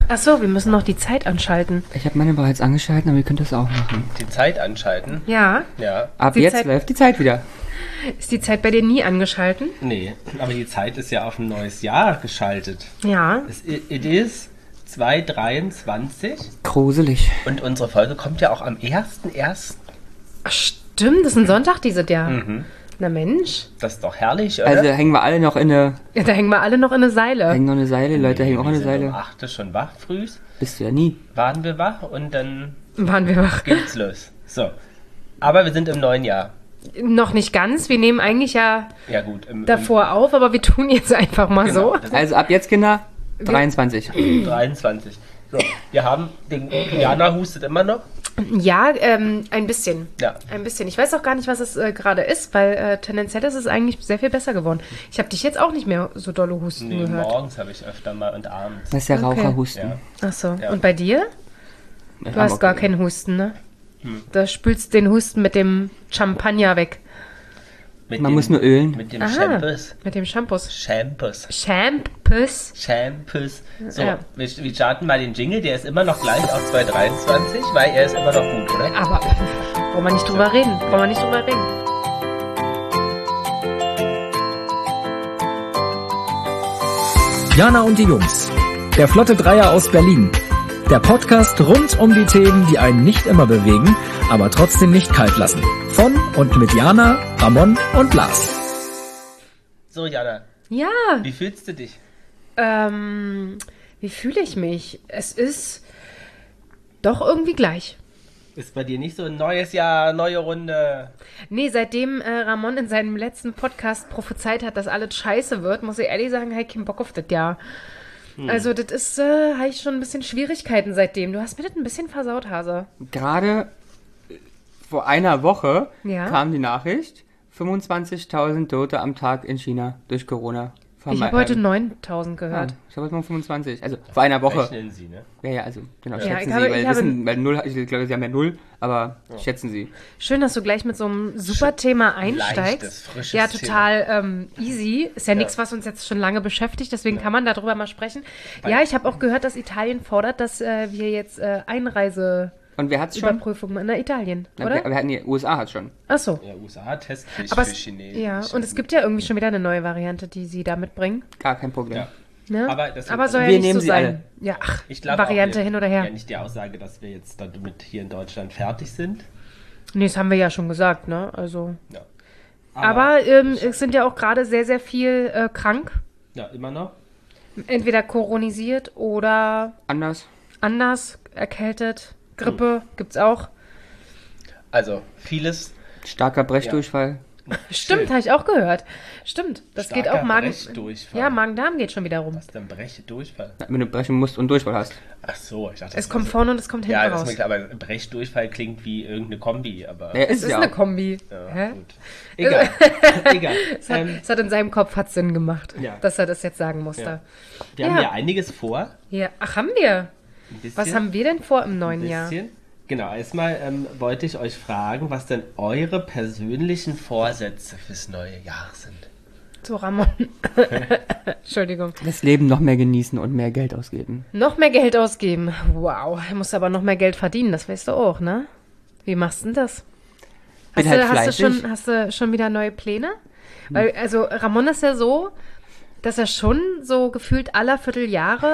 Ach so, wir müssen noch die Zeit anschalten. Ich habe meine bereits angeschalten, aber ihr könnt das auch machen. Die Zeit anschalten? Ja. Ja. Ab Die jetzt Zeit- läuft die Zeit wieder. Ist die Zeit bei dir nie angeschalten? Nee, aber die Zeit ist ja auf ein neues Jahr geschaltet. Ja. It is 2023 Gruselig. und unsere Folge kommt ja auch am 1.1. Ach, stimmt, das ist ein Sonntag dieses Jahr. Na Mensch. Das ist doch herrlich, oder? Also hängen wir alle noch in eine... Ja, da hängen wir alle noch in eine Seile. Hängen noch eine Seile, Leute hängen auch an Wir eine sind um Seile. 8 schon wach früh, Bist du ja nie. waren wir wach und dann Waren wir wach. geht's los. So. Aber wir sind im neuen Jahr. Noch nicht ganz. Wir nehmen eigentlich ja Ja gut. davor auf, aber wir tun jetzt einfach mal Genau, so. das Also ab jetzt, Kinder, 23. ist 23. So, wir haben den Jana hustet immer noch. Ja, ein bisschen. Ja. Ein bisschen. Ich weiß auch gar nicht, was es gerade ist, weil tendenziell ist es eigentlich sehr viel besser geworden. Ich habe dich jetzt auch nicht mehr so dolle husten Nee, gehört. morgens habe ich öfter mal und abends. Das ist der Okay. Raucherhusten. Ja. Ach so. Ja. Und bei dir? Du hast gar keinen Husten, ne? Da spülst den Husten mit dem Champagner weg. Mit Man dem, muss nur ölen. Mit dem Aha. Shampoos. Mit dem Shampoos. Shampoos. Shampoos. Shampoos. So, Ja. wir starten mal den Jingle. Der ist immer noch gleich auf 223, weil er ist immer noch gut, oder? Aber wollen wir nicht drüber reden. Wollen wir nicht drüber reden. Jana und die Jungs. Der Flotte Dreier aus Berlin. Der Podcast rund um die Themen, die einen nicht immer bewegen, aber trotzdem nicht kalt lassen. Von und mit Jana, Ramon und Lars. So, Jana, Ja. wie fühlst du dich? Wie fühle ich mich? Es ist doch irgendwie gleich. Ist bei dir nicht so ein neues Jahr, neue Runde? Nee, seitdem Ramon in seinem letzten Podcast prophezeit hat, dass alles scheiße wird, muss ich ehrlich sagen, habe ich keinen Bock auf das Jahr. Also das ist, habe ich schon ein bisschen Schwierigkeiten seitdem. Du hast mir das ein bisschen versaut, Hase. Gerade vor einer Woche Ja. kam die Nachricht, 25.000 Tote am Tag in China durch Corona. Ich habe heute 9.000 Ja, gehört. ich habe heute mal 25. Also vor einer Woche. Rechnen Sie, ne? Ja, also genau, Ja, schätzen ich Sie, habe- weil, ich habe- wissen, weil null, ich glaube, Sie haben ja null, aber schätzen Sie. Schön, dass du gleich mit so einem super Thema einsteigst. leichtes, frisches Ja, total easy. Ist ja nichts, was uns jetzt schon lange beschäftigt, deswegen kann man darüber mal sprechen. Ja, ich habe auch gehört, dass Italien fordert, dass wir jetzt Einreiseüberprüfungen Und wer hat's schon? in Italien, Na, oder? wir hatten die USA hat schon. Ach so. Ja, USA Testpflicht Aber für es, Chinesen. ja, und es gibt ja irgendwie schon wieder eine neue Variante, die sie da mitbringen. Gar kein Problem. Ja. Ne? Aber das- soll ja wir nicht nehmen so sie sein. alle. Ja, ach, Ich glaube Variante auch, hin oder her. Ja, nicht die Aussage, dass wir jetzt damit hier in Deutschland fertig sind. Nee, das haben wir ja schon gesagt, ne? Also. Ja. Aber es sind ja auch gerade sehr, sehr viel krank. Ja, immer noch. Entweder koronisiert oder anders, erkältet. Grippe gibt's auch. Also, vieles. Starker Brechdurchfall. Stimmt, habe ich auch gehört. Stimmt, das geht Starker auch Magen. Brechdurchfall. Ja, Magen-Darm geht schon wieder rum. Was ist denn Brechdurchfall? Wenn du brechen musst und Durchfall hast. Ach so, ich dachte, Es kommt vorne und es kommt hinten Ja, das ist raus. mir klar, aber Brechdurchfall klingt wie irgendeine Kombi, aber. Ja, Es ist ja eine auch. Kombi. Ja, Hä? gut. Egal. Egal. Es hat in seinem Kopf hat Sinn gemacht, Ja. dass er das jetzt sagen musste. Ja. Wir haben Ja. ja einiges vor. Ja. Ach, haben wir? Ein bisschen, Was haben wir denn vor im neuen ein Jahr? bisschen. Genau, erstmal wollte ich euch fragen, was denn eure persönlichen Vorsätze fürs neue Jahr sind. So, Ramon. Entschuldigung. Das Leben noch mehr genießen und mehr Geld ausgeben. Noch mehr Geld ausgeben. Wow, er muss aber noch mehr Geld verdienen, das weißt du auch, ne? Wie machst du denn das? Bin Hast, halt du, fleißig. hast du schon wieder neue Pläne? Weil, also Ramon ist ja so, dass er schon so gefühlt aller Vierteljahre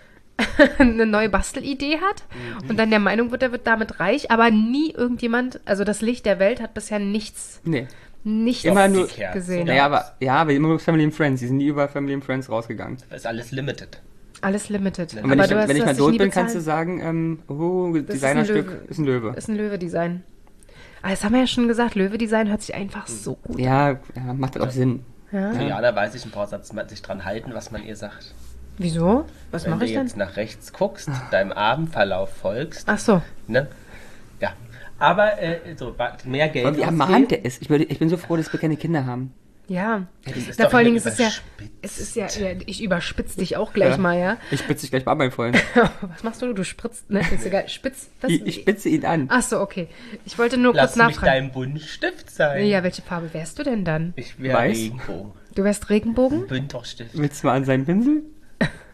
eine neue Bastelidee hat und dann der Meinung wird, er wird damit reich, aber nie irgendjemand, also das Licht der Welt hat bisher nichts Nee. gesehen. Immer nur- Kerzen. Naja, aber immer nur Family and Friends. Die sind nie über Family and Friends rausgegangen. Das ist alles limited. Alles limited. Und wenn, aber wenn ich mal dich tot nie bin, kannst du bezahlt. sagen, Das ist ein Designerstück Löwe. ist ein Löwe. Ist ein Löwe-Design. Aber das haben wir ja schon gesagt, Löwe-Design hört sich einfach so gut an. Ja, macht halt auch Sinn. Ja? Für Jana weiß ich ein paar Sätze, sich dran halten, was man ihr sagt. Wieso? Was Wenn mache du ich denn? jetzt nach rechts guckst, deinem Abendverlauf folgst, Ach so. ne? Ja. Aber mehr Geld Und wie ermahnt der ist. Ich bin so froh, dass wir keine Kinder haben. Ja. das ist Da doch vor allen Dingen immer ist es ja, ich überspitze dich auch gleich Ja. mal, ja. Ich spitze dich gleich mal an, mein Freund. Was machst du? Du spritzt, ne? Ist egal. Was? Ich spitze ihn an. Ach so, okay. Ich wollte nur Lass kurz mich nachfragen. dein Buntstift sein. Ja, welche Farbe wärst du denn dann? Ich wäre Weiß. Regenbogen. Du wärst Regenbogen? Bündnerstift. Willst du mal an seinen Pinsel?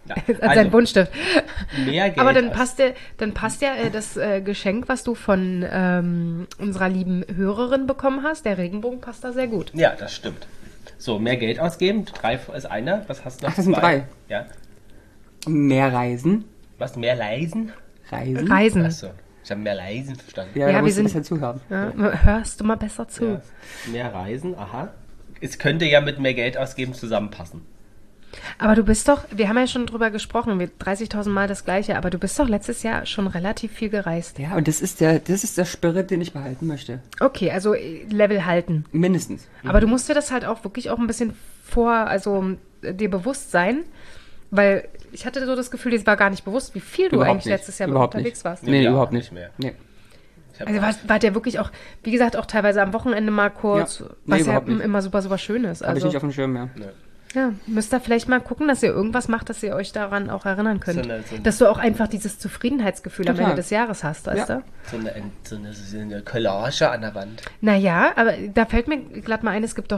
Ja, An seinen Buntstift. mehr Geld Aber dann aus- passt ja das Geschenk, was du von unserer lieben Hörerin bekommen hast, der Regenbogen, passt da sehr gut. Ja, das stimmt. So, mehr Geld ausgeben. 3 ist einer. Was hast du noch? Ach, das sind 2? 3. Ja. Mehr Reisen. Was? Mehr Leisen? Reisen. Achso, ich habe mehr Leisen verstanden. Ja, Ja, da wir musst du sind- ein bisschen zuhören. Ja, hörst du mal besser zu. Ja. Mehr Reisen, aha. Es könnte ja mit mehr Geld ausgeben zusammenpassen. Aber du bist doch, wir haben ja schon drüber gesprochen, 30.000 Mal das Gleiche, aber du bist doch letztes Jahr schon relativ viel gereist. Ja, und das ist der Spirit, den ich behalten möchte. Okay, also Level halten. Mindestens. Aber du musst dir das halt auch wirklich auch ein bisschen dir bewusst sein, weil ich hatte so das Gefühl, dir war gar nicht bewusst, wie viel du Überhaupt eigentlich nicht. letztes Jahr Überhaupt unterwegs nicht. warst. Nee, Ja, überhaupt nicht nicht mehr. Nee. Ich hab Also war der wirklich auch, wie gesagt, auch teilweise am Wochenende mal kurz, Ja. Nee, was ja überhaupt nicht. immer super, super schön ist. Habe ich Also nicht auf dem Schirm mehr. ja, müsst ihr vielleicht mal gucken, dass ihr irgendwas macht, dass ihr euch daran auch erinnern könnt. So eine- dass du auch einfach dieses Zufriedenheitsgefühl am Total. Ende des Jahres hast, weißt Ja. du? so eine Collage an der Wand. Naja, aber da fällt mir glatt mal ein, es gibt doch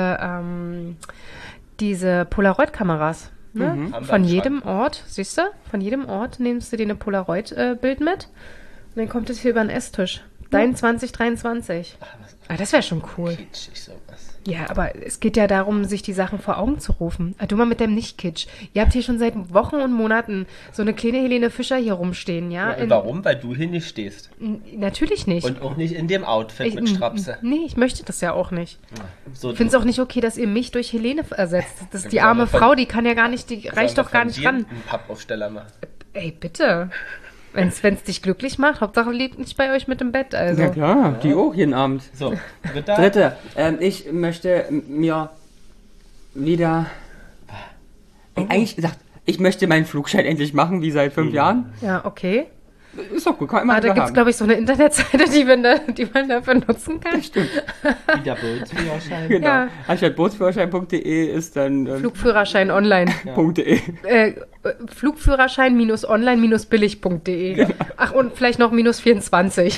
diese Polaroid-Kameras. Ne? Haben wir Von im jedem Ort, siehst du? Von jedem Ort nimmst du dir eine Polaroid-Bild mit und dann kommt es hier über den Esstisch. Dein 2023. Das wäre schon cool. Kitschig sowas. Ja, aber es geht ja darum, sich die Sachen vor Augen zu rufen. Du mal mit dem Nicht-Kitsch. Ihr habt hier schon seit Wochen und Monaten so eine kleine Helene Fischer hier rumstehen, ja? Und warum? Weil du hier nicht stehst. Natürlich nicht. Und auch nicht in dem Outfit mit Strapse. Nee, ich möchte das ja auch nicht. So, Ich finde es auch nicht okay, dass ihr mich durch Helene ersetzt. Das ist die Sollen arme wir von- Frau, die kann ja gar nicht, die reicht doch gar nicht ran. Einen Pappaufsteller machen. Ey, bitte. Wenn es dich glücklich macht, Hauptsache lebt nicht bei euch mit im Bett. Also. Ja klar, die auch jeden Abend. So, dritter. Dritte, ich möchte mir wieder... Eigentlich gesagt, ich möchte meinen Flugschein endlich machen, wie seit 5 Jahren. Ja, okay. Ist doch gut, kann man Da immer gibt es, haben. glaube ich, so eine Internetseite, die man dafür nutzen kann. Wieder Bootsführerschein. Genau. Ja. Anstatt bootsführerschein.de ist dann Flugführerschein online. .de. Flugführerschein-online-billig.de. Ach, und vielleicht noch -24.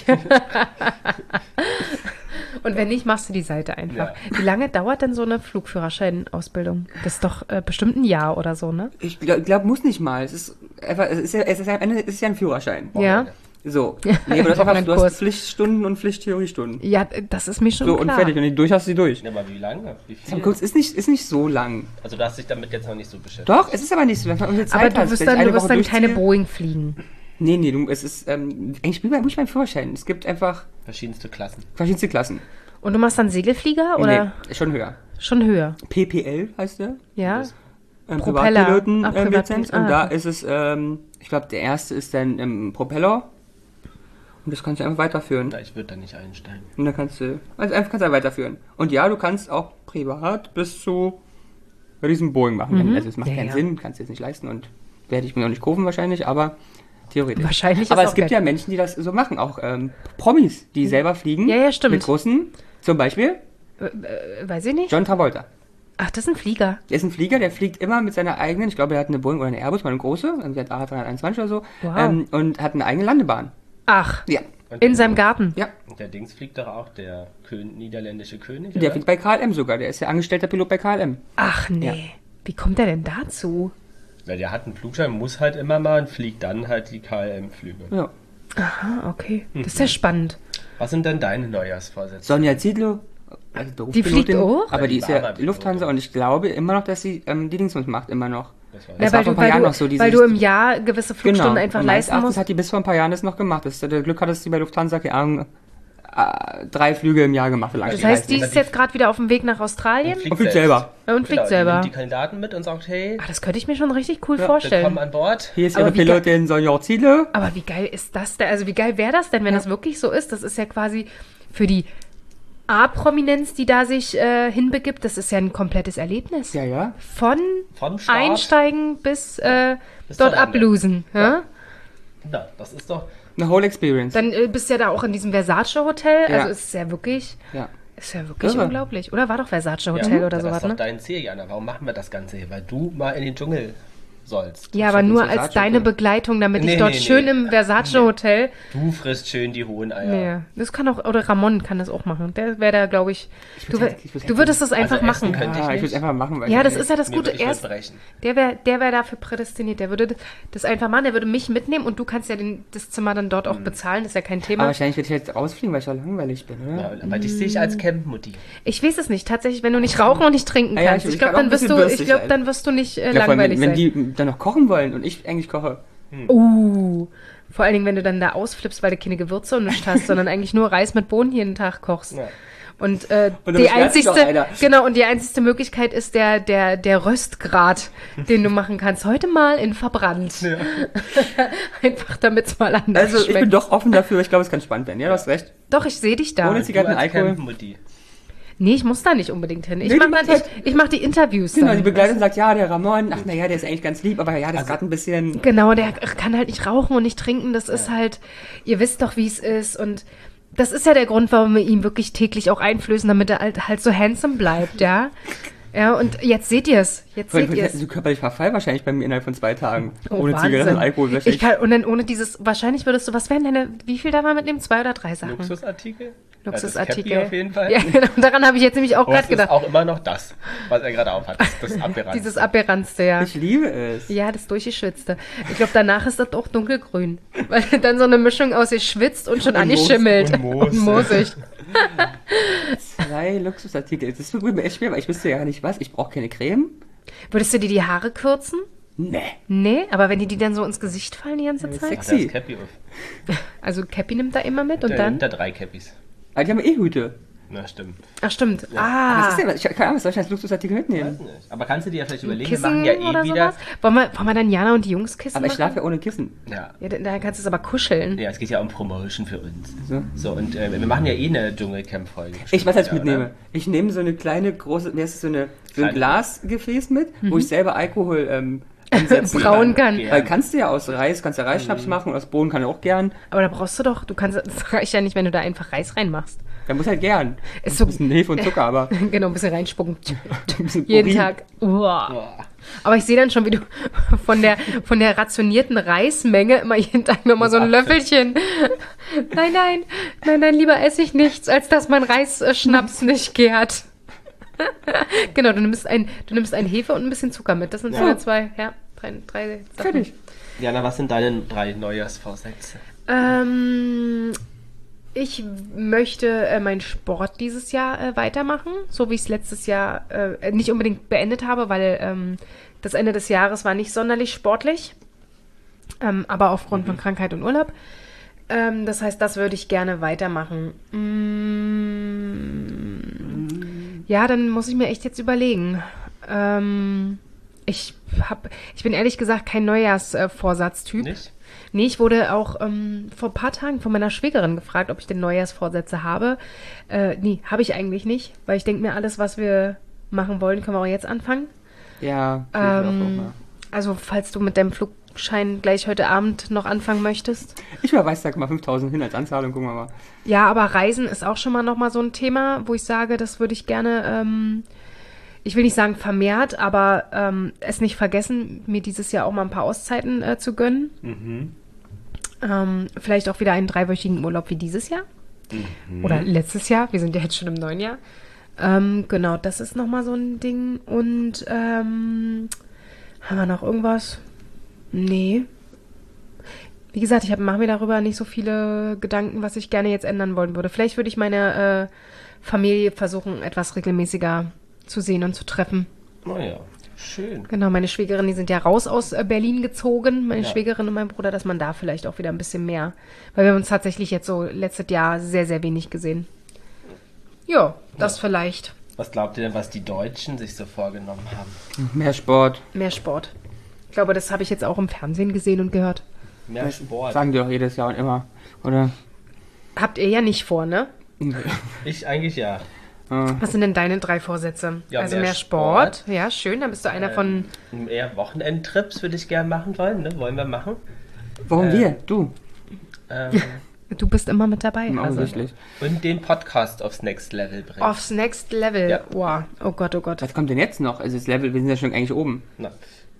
Und wenn nicht, machst du die Seite einfach. Ja. Wie lange dauert denn so eine Flugführerschein-Ausbildung? Das ist doch bestimmt ein Jahr oder so, ne? Ich glaube, muss nicht mal. Es ist einfach, es ist am Ende ist es ja ein Führerschein. Ja. So. Nee, aber du hast, einfach, du Wochenendkurs. hast Pflichtstunden und Pflichttheoriestunden. Ja, das ist mir schon So, und klar. fertig. Wenn du die durch hast, du die durch. Ja, aber wie lange? Wie Sam viel? Kurz ist nicht so lang. Also du hast dich damit jetzt noch nicht so beschäftigt. Doch, es ist aber nicht so lang. Wenn du Zeit Aber du hast, wirst wenn ich dann, eine du wirst Woche dann keine durchziehe- Boeing fliegen. Nee, es ist, eigentlich bin ich beim Führerschein. Es gibt einfach Verschiedenste Klassen. verschiedenste Klassen. Und du machst dann Segelflieger oder Nee, schon höher. schon höher? PPL heißt der. Ja. Propeller. Propeller. Privatpiloten Ach, Privatpilot. Lizenz. Und Ah, da okay. ist es, ich glaube, der erste ist dann Propeller. Und das kannst du einfach weiterführen. Na, ich würde da nicht einsteigen. Und dann kannst du weiterführen. Und ja, du kannst auch privat bis zu riesen Boeing machen. Also es macht Ja, keinen ja. Sinn, kannst du jetzt nicht leisten und werde ich mir noch nicht kaufen wahrscheinlich, aber theoretisch. Wahrscheinlich aber ist es auch gibt Geld. ja Menschen, die das so machen, auch Promis, die selber fliegen. Ja, stimmt. Mit Russen. Zum Beispiel Weiß ich nicht. John Travolta. Ach, das ist ein Flieger. Der ist ein Flieger, der fliegt immer mit seiner eigenen, ich glaube, er hat eine Boeing oder eine Airbus, mal eine große, irgendwie hat A321 oder so, Wow. und hat eine eigene Landebahn. Ach, Ja, in seinem Garten. ja. Und der Dings fliegt doch auch, der niederländische König, Der oder? fliegt bei KLM sogar, der ist ja angestellter Pilot bei KLM. Ach nee. Ja. Wie kommt der denn dazu? Ja, der hat einen Flugschein, muss halt immer mal und fliegt dann halt die KLM-Flüge. Ja. Ah, okay. Das ist ja spannend. Was sind denn deine Neujahrsvorsätze? Sonja Ziedlow, also Die fliegt Berufspilotin, auch? aber die Die ist war ja mal Pilotin. Lufthansa und ich glaube immer noch, dass sie die Dingsbums macht, immer noch. Das war Das war vor ein paar Jahren noch so, weil du im Jahr gewisse Flugstunden einfach und meines leisten Erachtens musst. hat die bis vor ein paar Jahren das noch gemacht. Der Glück hat, dass sie bei Lufthansa, keine Ahnung, 3 Flüge im Jahr gemacht hat. Das heißt, die ist jetzt gerade wieder auf dem Weg nach Australien Und Und fliegt selber. und fliegt Die selber. nimmt die Kandidaten mit und sagt, hey, Ach, das könnte ich mir schon richtig cool willkommen vorstellen. an Bord. Hier ist Aber ihre wie Pilotin Sonja Ziedlow. Aber wie geil ist das denn? Also wie geil wäre das denn, wenn das wirklich so ist? Das ist ja quasi für die A-Prominenz, die da sich hinbegibt, das ist ja ein komplettes Erlebnis. Ja, ja. Von Vom Start. Einsteigen bis Bis dort zum Ende. ablosen. Ja? Na, das ist doch... Eine whole experience. Dann bist du ja da auch in diesem Versace-Hotel. Ja. Also es ist ja wirklich, Ja. Irre. Unglaublich. Oder war doch Versace-Hotel oder das sowas, ist doch ne? dein Ziel, Jana. Warum machen wir das Ganze hier? Weil du mal in den Dschungel sollst. Ja, aber hab nur ins als Versace deine Hotel. Begleitung, damit ich Nee, dort nee, schön nee. im Versace-Hotel... Du frisst schön die hohen Eier. Nee, das kann auch... Oder Ramon kann das auch machen. Der wäre da, glaube ich... Du würdest das einfach essen machen. könnte Ja, ich nicht. würde es einfach machen, weil Ja, ich das ist ja das Mir Gute. würde ich Erst, was brechen. der wär dafür prädestiniert. Der würde das einfach machen. Der würde mich mitnehmen und du kannst ja das Zimmer dann dort auch bezahlen. Das ist ja kein Aber Thema. wahrscheinlich würde ich jetzt rausfliegen, weil ich so langweilig bin, oder? Ja, aber dich sehe ich als Camp-Mutti. Ich weiß es nicht. Tatsächlich, wenn du nicht rauchen und nicht trinken Ja, ja, kannst. ich Ich glaube, kann auch dann ein bisschen wirst du, ich durstig glaube, sein. dann wirst du nicht Ja, vor allem, langweilig wenn sein. die dann noch kochen wollen und ich eigentlich koche. Vor allen Dingen, wenn du dann da ausflippst, weil du keine Gewürze und nichts hast, sondern eigentlich nur Reis mit Bohnen jeden Tag kochst. Ja. Und, dann die beschwert sich doch einzigste, einer. genau, und die einzigste Möglichkeit ist der Röstgrad, den du machen kannst. Heute mal in verbrannt. Einfach damit es mal anders Also ich schmeckt. bin doch offen dafür, ich glaube, es kann spannend werden. Ja, du hast recht. Doch, ich sehe dich da. Ohne Zigaretten, Du als Alkohol. Camp-Mutti. Nee, ich muss da nicht unbedingt hin. Ich Nee, mach du dann, machst ich mach die Interviews Genau, dann. die Begleitung sagt, ja, der Ramon, ach naja, der ist eigentlich ganz lieb, aber ja, das ist gerade ein bisschen... Genau, der kann halt nicht rauchen und nicht trinken. Das ist halt, ihr wisst doch, wie es ist. Und das ist ja der Grund, warum wir ihm wirklich täglich auch einflößen, damit er halt so handsome bleibt, ja. Ja, und jetzt seht ihr es. Jetzt seht ihr es. So körperlich verfall wahrscheinlich bei mir innerhalb von 2 Tagen. Oh, Ohne Wahnsinn. Zigaretten und Alkohol. Ich kann, und dann ohne dieses, wahrscheinlich würdest du, was wären deine, wie viel darf man mitnehmen? 2 oder 3 Sachen? Luxusartikel? Luxusartikel. Ja, das Cappy auf jeden Fall. Ja, genau. Daran habe ich jetzt nämlich auch Aber gerade es ist gedacht. auch immer noch das, was er gerade aufhat. Das Aberrand. Dieses Aberranzte, ja. Ich liebe es. Ja, das Durchgeschwitzte. Ich glaube, danach ist das auch dunkelgrün. Weil dann so eine Mischung aus geschwitzt und schon Und angeschimmelt. und Moos. Und moosig. 2 Luxusartikel. Das wird mir echt schwer, weil ich wüsste ja nicht was. Ich brauche keine Creme. Würdest du dir die Haare kürzen? Nee. Nee, aber wenn die dann so ins Gesicht fallen die ganze Ja, Zeit? Ach, sexy. das Cappy auf. Also Cappy nimmt da immer mit und Der dann? nimmt da 3 Cappys. Aber die haben eh Hüte. Na, stimmt. Ach, stimmt. Was Ah, ist denn? Ich kann was soll ich als Luxusartikel mitnehmen? Weiß nicht. Aber kannst du dir ja vielleicht überlegen, wir Kissen machen ja oder eh wieder... sowas? Wollen wir dann Jana und die Jungs kissen Aber ich machen? schlafe ja ohne Kissen. Ja. Ja, dann kannst du es aber kuscheln. Ja, es geht ja um Promotion für uns. So. So, und wir machen ja eh eine Dschungelcamp-Folge. Ich weiß, was ich Ja, mitnehme. oder? Ich nehme so eine kleine, große, wie heißt das, so ein Kleine- Glasgefäß mit, wo ich selber Alkohol ansetzen Brauen kann. kann. Weil kannst du ja aus Reis, kannst ja Reisschnaps machen und aus Bohnen kann ich auch gern. Aber da brauchst du doch, das reicht ja nicht, wenn du da einfach Reis reinmachst. Da muss halt gern. Ist so, Ein bisschen Hefe und Zucker, aber genau, ein bisschen reinspucken. ein bisschen Jeden Urin. Tag. Uah. Boah. Aber ich sehe dann schon, wie du von der rationierten Reismenge immer jeden Tag nochmal so ein Löffelchen. Nein, lieber esse ich nichts, als dass mein Reisschnaps nicht gärt. Genau, du nimmst ein Hefe und ein bisschen Zucker mit. Das sind so Ja. 2, drei Sachen. Fertig. Jana, was sind deine 3 Neujahrsvorsätze? Ich möchte meinen Sport dieses Jahr weitermachen, so wie ich es letztes Jahr nicht unbedingt beendet habe, weil das Ende des Jahres war nicht sonderlich sportlich, aber aufgrund von Krankheit und Urlaub. Das heißt, das würde ich gerne weitermachen. Ja, dann muss ich mir echt jetzt überlegen. Ich bin ehrlich gesagt kein Neujahrsvorsatztyp. Nicht? Nee, ich wurde auch vor ein paar Tagen von meiner Schwägerin gefragt, ob ich denn Neujahrsvorsätze habe. Nee, habe ich eigentlich nicht, weil ich denke mir, alles, was wir machen wollen, können wir auch jetzt anfangen. Ja, ich auch mal. Also, falls du mit deinem Flugschein gleich heute Abend noch anfangen möchtest. Ich überweise da mal 5.000 hin als Anzahlung, gucken wir mal. Ja, aber Reisen ist auch schon mal nochmal so ein Thema, wo ich sage, das würde ich gerne, ich will nicht sagen vermehrt, aber es nicht vergessen, mir dieses Jahr auch mal ein paar Auszeiten zu gönnen. Vielleicht auch wieder einen 3-wöchigen Urlaub wie dieses Jahr. Oder letztes Jahr, wir sind ja jetzt schon im neuen Jahr. Genau, das ist nochmal so ein Ding. Und haben wir noch irgendwas? Nee. Wie gesagt, ich mache mir darüber nicht so viele Gedanken, was ich gerne jetzt ändern wollen würde. Vielleicht würde ich meine Familie versuchen, etwas regelmäßiger zu sehen und zu treffen. Oh ja, schön. Genau, meine Schwägerin, die sind ja raus aus Berlin gezogen, meine Ja. Schwägerin und mein Bruder, dass man da vielleicht auch wieder ein bisschen mehr, weil wir haben uns tatsächlich jetzt so letztes Jahr sehr, sehr wenig gesehen. Ja, das vielleicht. Was glaubt ihr denn, was die Deutschen sich so vorgenommen haben? Mehr Sport. Mehr Sport. Ich glaube, das habe ich jetzt auch im Fernsehen gesehen und gehört. Mehr Sport. Sagen die doch jedes Jahr und immer. Oder? Habt ihr ja nicht vor, ne? Ich eigentlich ja. Was sind denn deine 3 Vorsätze? Ja, also mehr mehr Sport. Sport. Ja, schön. Dann bist du einer von... Eher Wochenendtrips würde ich gerne machen wollen, ne? Wollen wir machen? Warum wir? Du. Du bist immer mit dabei. Also. Offensichtlich. Und den Podcast aufs Next Level bringen. Aufs Next Level. Ja. Wow. Oh Gott, oh Gott. Was kommt denn jetzt noch? Also das Level, wir sind ja schon eigentlich oben. Na,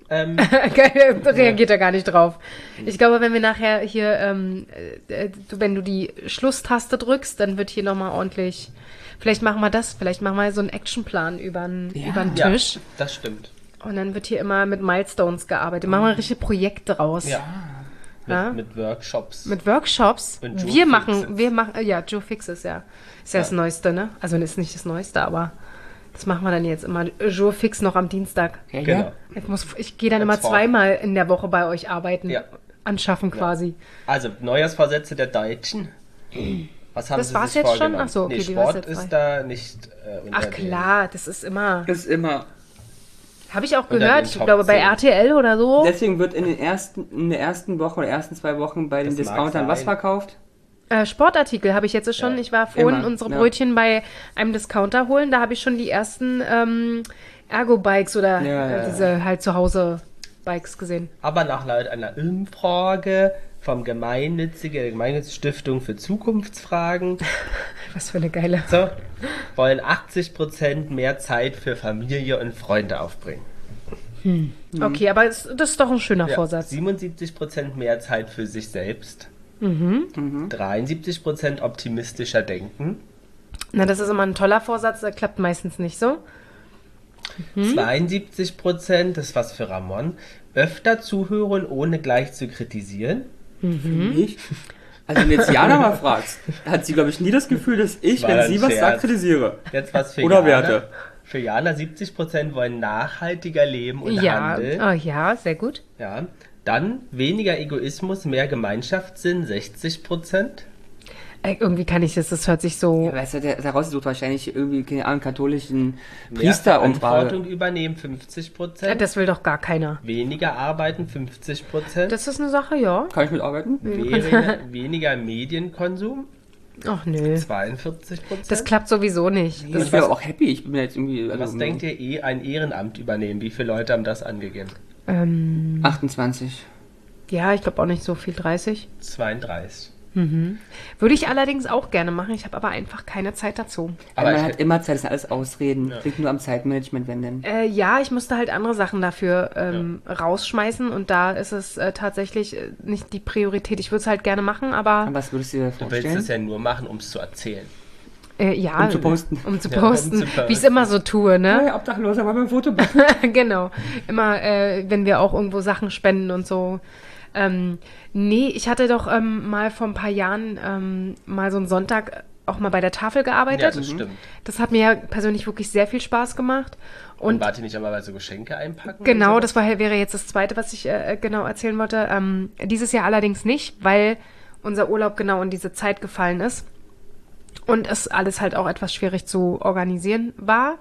Reagiert er gar nicht drauf. Ich glaube, wenn wir nachher hier, wenn du die Schlusstaste drückst, dann wird hier nochmal ordentlich, vielleicht machen wir das, vielleicht machen wir so einen Actionplan über den Tisch. Ja, das stimmt. Und dann wird hier immer mit Milestones gearbeitet. Machen wir ein richtiges Projekt draus. Ja. Ja? Mit Workshops. Mit Workshops. Und Joe Wir Fixes. machen, ja, Joe Fixes, ja. Ist ja das Neueste, ne? Also ist nicht das Neueste, aber das machen wir dann jetzt immer. Joe Fix noch am Dienstag. Ja, Genau. Ich gehe dann immer Als Form. zweimal in der Woche bei euch arbeiten. Ja. Anschaffen quasi. Also, Neujahrsvorsätze der Deutschen. Was haben Das Sie war's sich jetzt schon? vorgenommen? Ach so, okay, nee, die war's Sport jetzt ist da nicht unter Ach den- klar, das ist immer. Das ist immer. Habe ich auch Unter gehört, den ich Top glaube bei 10. RTL oder so. Deswegen wird in der ersten Woche oder ersten 2 Wochen bei den Das mag Discountern was sein. verkauft? Sportartikel habe ich jetzt schon. Ja. Ich war vorhin Immer, unsere ja. Brötchen bei einem Discounter holen. Da habe ich schon die ersten Ergo-Bikes oder Ja. diese halt zu Hause Bikes gesehen. Aber nach laut einer Umfrage vom der Gemeinnützigen Stiftung für Zukunftsfragen, Was für eine geile. so, wollen 80% mehr Zeit für Familie und Freunde aufbringen. Okay, aber das ist doch ein schöner Ja, Vorsatz. 77% mehr Zeit für sich selbst. Mhm. 73% optimistischer denken. Na, das ist immer ein toller Vorsatz, der klappt meistens nicht so. 72%, das ist was für Ramon, öfter zuhören, ohne gleich zu kritisieren. Ich? Also wenn jetzt Jana mal fragst, hat sie, glaube ich, nie das Gefühl, dass ich, war wenn ein sie was Scherz. sagt, kritisiere. Jetzt was für Oder Jana. Werte. Für Jana 70% wollen nachhaltiger leben und Ja, handeln. ja, sehr gut. Ja. Dann weniger Egoismus, mehr Gemeinschaftssinn, 60%. Irgendwie kann ich das hört sich so. Weißt du, der raussucht wahrscheinlich irgendwie, keine Ahnung, katholischen Mehr Priester Verantwortung übernehmen, 50%. Das will doch gar keiner. Weniger arbeiten, 50%. Das ist eine Sache, ja. Kann ich mitarbeiten? Weniger Medienkonsum, Ach nö. 42%. Das klappt sowieso nicht. Ich wäre auch happy. Ich bin jetzt irgendwie. Also, Was denkt ihr, ein Ehrenamt übernehmen? Wie viele Leute haben das angegeben? 28. Ja, ich glaube auch nicht so viel, 30. 32. Würde ich allerdings auch gerne machen, ich habe aber einfach keine Zeit dazu. Aber Man ich- hat immer Zeit, das sind alles Ausreden. Liegt nur am Zeitmanagement, wenn denn. Ja, ich musste halt andere Sachen dafür rausschmeißen und da ist es tatsächlich nicht die Priorität. Ich würde es halt gerne machen, aber Was würdest du dir Du willst vorstellen? es ja nur machen, um es zu erzählen. ja. Um zu posten. Um zu Ja, posten, um zu posten. wie ich es immer so tue, ne? Hey, Obdachloser, wollen wir ein Foto machen? Genau. Immer, wenn wir auch irgendwo Sachen spenden und so. Nee, ich hatte doch mal vor ein paar Jahren mal so einen Sonntag auch mal bei der Tafel Ja, gearbeitet. das stimmt. Das hat mir ja persönlich wirklich sehr viel Spaß gemacht. Und Und wart ihr nicht einmal bei so Geschenke einpacken? genau, oder das wäre jetzt das Zweite, was ich genau erzählen wollte. Dieses Jahr allerdings nicht, weil unser Urlaub genau in diese Zeit gefallen ist. Und es alles halt auch etwas schwierig zu organisieren war.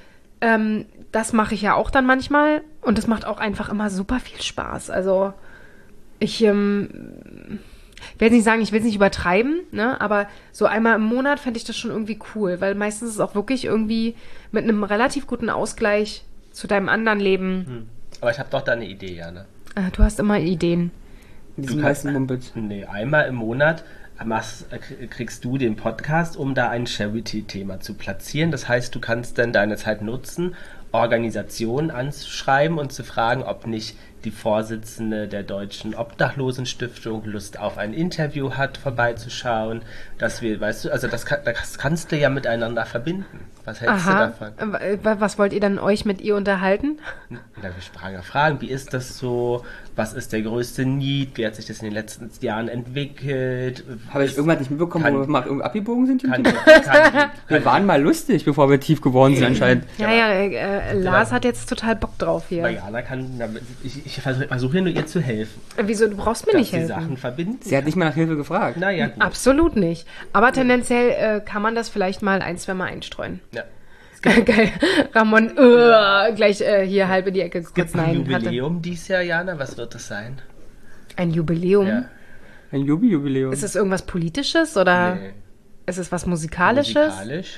Das mache ich ja auch dann manchmal. Und es macht auch einfach immer super viel Spaß. Also ich will nicht sagen, ich will es nicht übertreiben, ne? Aber so einmal im Monat fände ich das schon irgendwie cool. Weil meistens ist es auch wirklich irgendwie mit einem relativ guten Ausgleich zu deinem anderen Leben. Aber ich habe doch da eine Idee, Jana. Du hast immer Ideen. Diesen Du kannst- weißen Mumpitz. Nee, einmal im Monat kriegst du den Podcast, um da ein Charity-Thema zu platzieren. Das heißt, du kannst dann deine Zeit nutzen, Organisationen anzuschreiben und zu fragen, ob nicht die Vorsitzende der Deutschen Obdachlosenstiftung Lust auf ein Interview hat, vorbeizuschauen. Dass wir, weißt du, also das kannst du ja miteinander verbinden. Was hältst du davon? Was wollt ihr dann euch mit ihr unterhalten? Na, wir fragen, wie ist das so? Was ist der größte Need? Wie hat sich das in den letzten Jahren entwickelt? Habe ich irgendwann nicht mitbekommen, Kann- wo wir mal irgendwie abgebogen sind? Kann, Wir waren mal lustig, bevor wir tief geworden sind anscheinend. Lars hat jetzt total Bock drauf hier. Jana kann, ich versuche nur ihr zu helfen, Wieso, du brauchst mir dass nicht die helfen. Sachen verbinden. Sie hat nicht mal nach Hilfe gefragt. Naja, gut. Absolut nicht. Aber tendenziell kann man das vielleicht mal 1-2 Mal einstreuen. Ja. Geil. Ramon gleich hier halb in die Ecke Gibt kurz ein nein hatte. Jubiläum dieses Jahr, Jana? Was wird das sein? Ein Jubiläum? Ja. Ein Jubiläum. Ist es irgendwas Politisches oder Nee. ist es was Musikalisches? Musikalisch?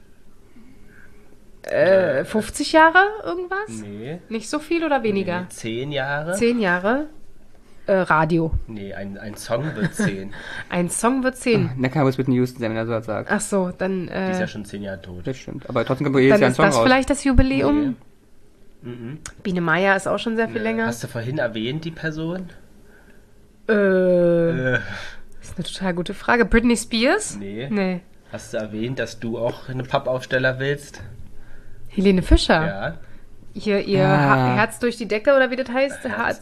50 Jahre irgendwas? Nee. Nicht so viel oder weniger? Nee. 10 Jahre? 10 Jahre? Radio. Nee, ein Song wird 10. Ein Song wird 10. Na kann was mit den Houston sein, wenn er so was sagt. Ach so, dann, Die ist ja schon 10 Jahre tot. Das stimmt. Aber trotzdem kommt jedes dann Jahr ein ist Song das raus. vielleicht das Jubiläum. Biene Meier ist auch schon sehr viel länger. Hast du vorhin erwähnt, die Person? Ist eine total gute Frage. Britney Spears? Nee. Hast du erwähnt, dass du auch eine Pappaufsteller willst? Helene Fischer? Ja. Ihr Herz durch die Decke oder wie das heißt?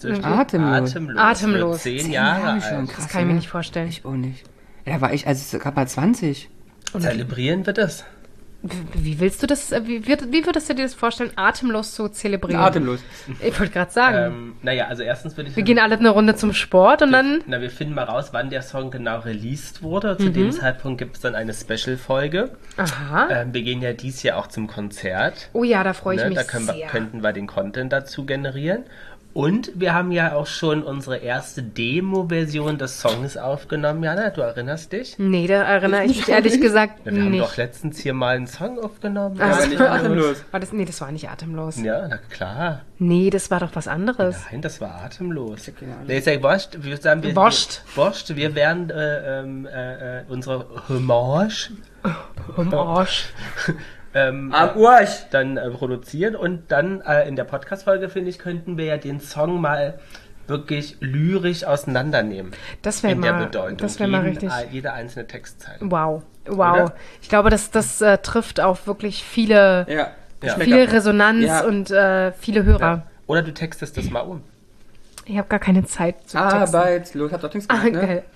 Atemlos. 10 Jahre alt. schon. Das kann ich mir nicht vorstellen. Ich auch nicht. Ja, da war ich, also gerade mal 20. Zelebrieren wir das? Wie willst du das, wie würdest du dir das vorstellen, atemlos zu zelebrieren? Atemlos. Ich wollte gerade sagen. Naja, also erstens würde ich Wir gehen alle eine Runde zum Sport und dann... wir finden mal raus, wann der Song genau released wurde. Zu dem Zeitpunkt gibt es dann eine Special-Folge. Aha. Wir gehen ja dies Jahr auch zum Konzert. Oh ja, da freue ich mich Da sehr. könnten wir den Content dazu generieren. Und wir haben ja auch schon unsere erste Demo-Version des Songs aufgenommen. Jana, du erinnerst dich? Nee, da erinnere ich mich ehrlich gesagt Ja, wir haben nicht. doch letztens hier mal einen Song aufgenommen. Ach, Aber nicht atemlos. Nee, das war nicht atemlos. Ja, na klar. Nee, das war doch was anderes. Nein, das war atemlos. keine Ahnung. Nee, ist ja wurscht. Wir sagen, Wurscht. Wurscht. Wir werden unsere Hommage Am Arsch. Am Arsch. dann produzieren und dann in der Podcast-Folge, finde ich, könnten wir ja den Song mal wirklich lyrisch auseinandernehmen. Das wäre in der mal, Bedeutung. das wäre mal richtig. Jede einzelne Textzeile. Wow. Oder? Ich glaube, das trifft auf wirklich viele, Ja. viel Resonanz Ja. und viele Hörer. Ja. Oder du textest das mal um. Ich habe gar keine Zeit zu texten. Arbeitslos. Habt ihr auch nichts gemacht, ne? Geil.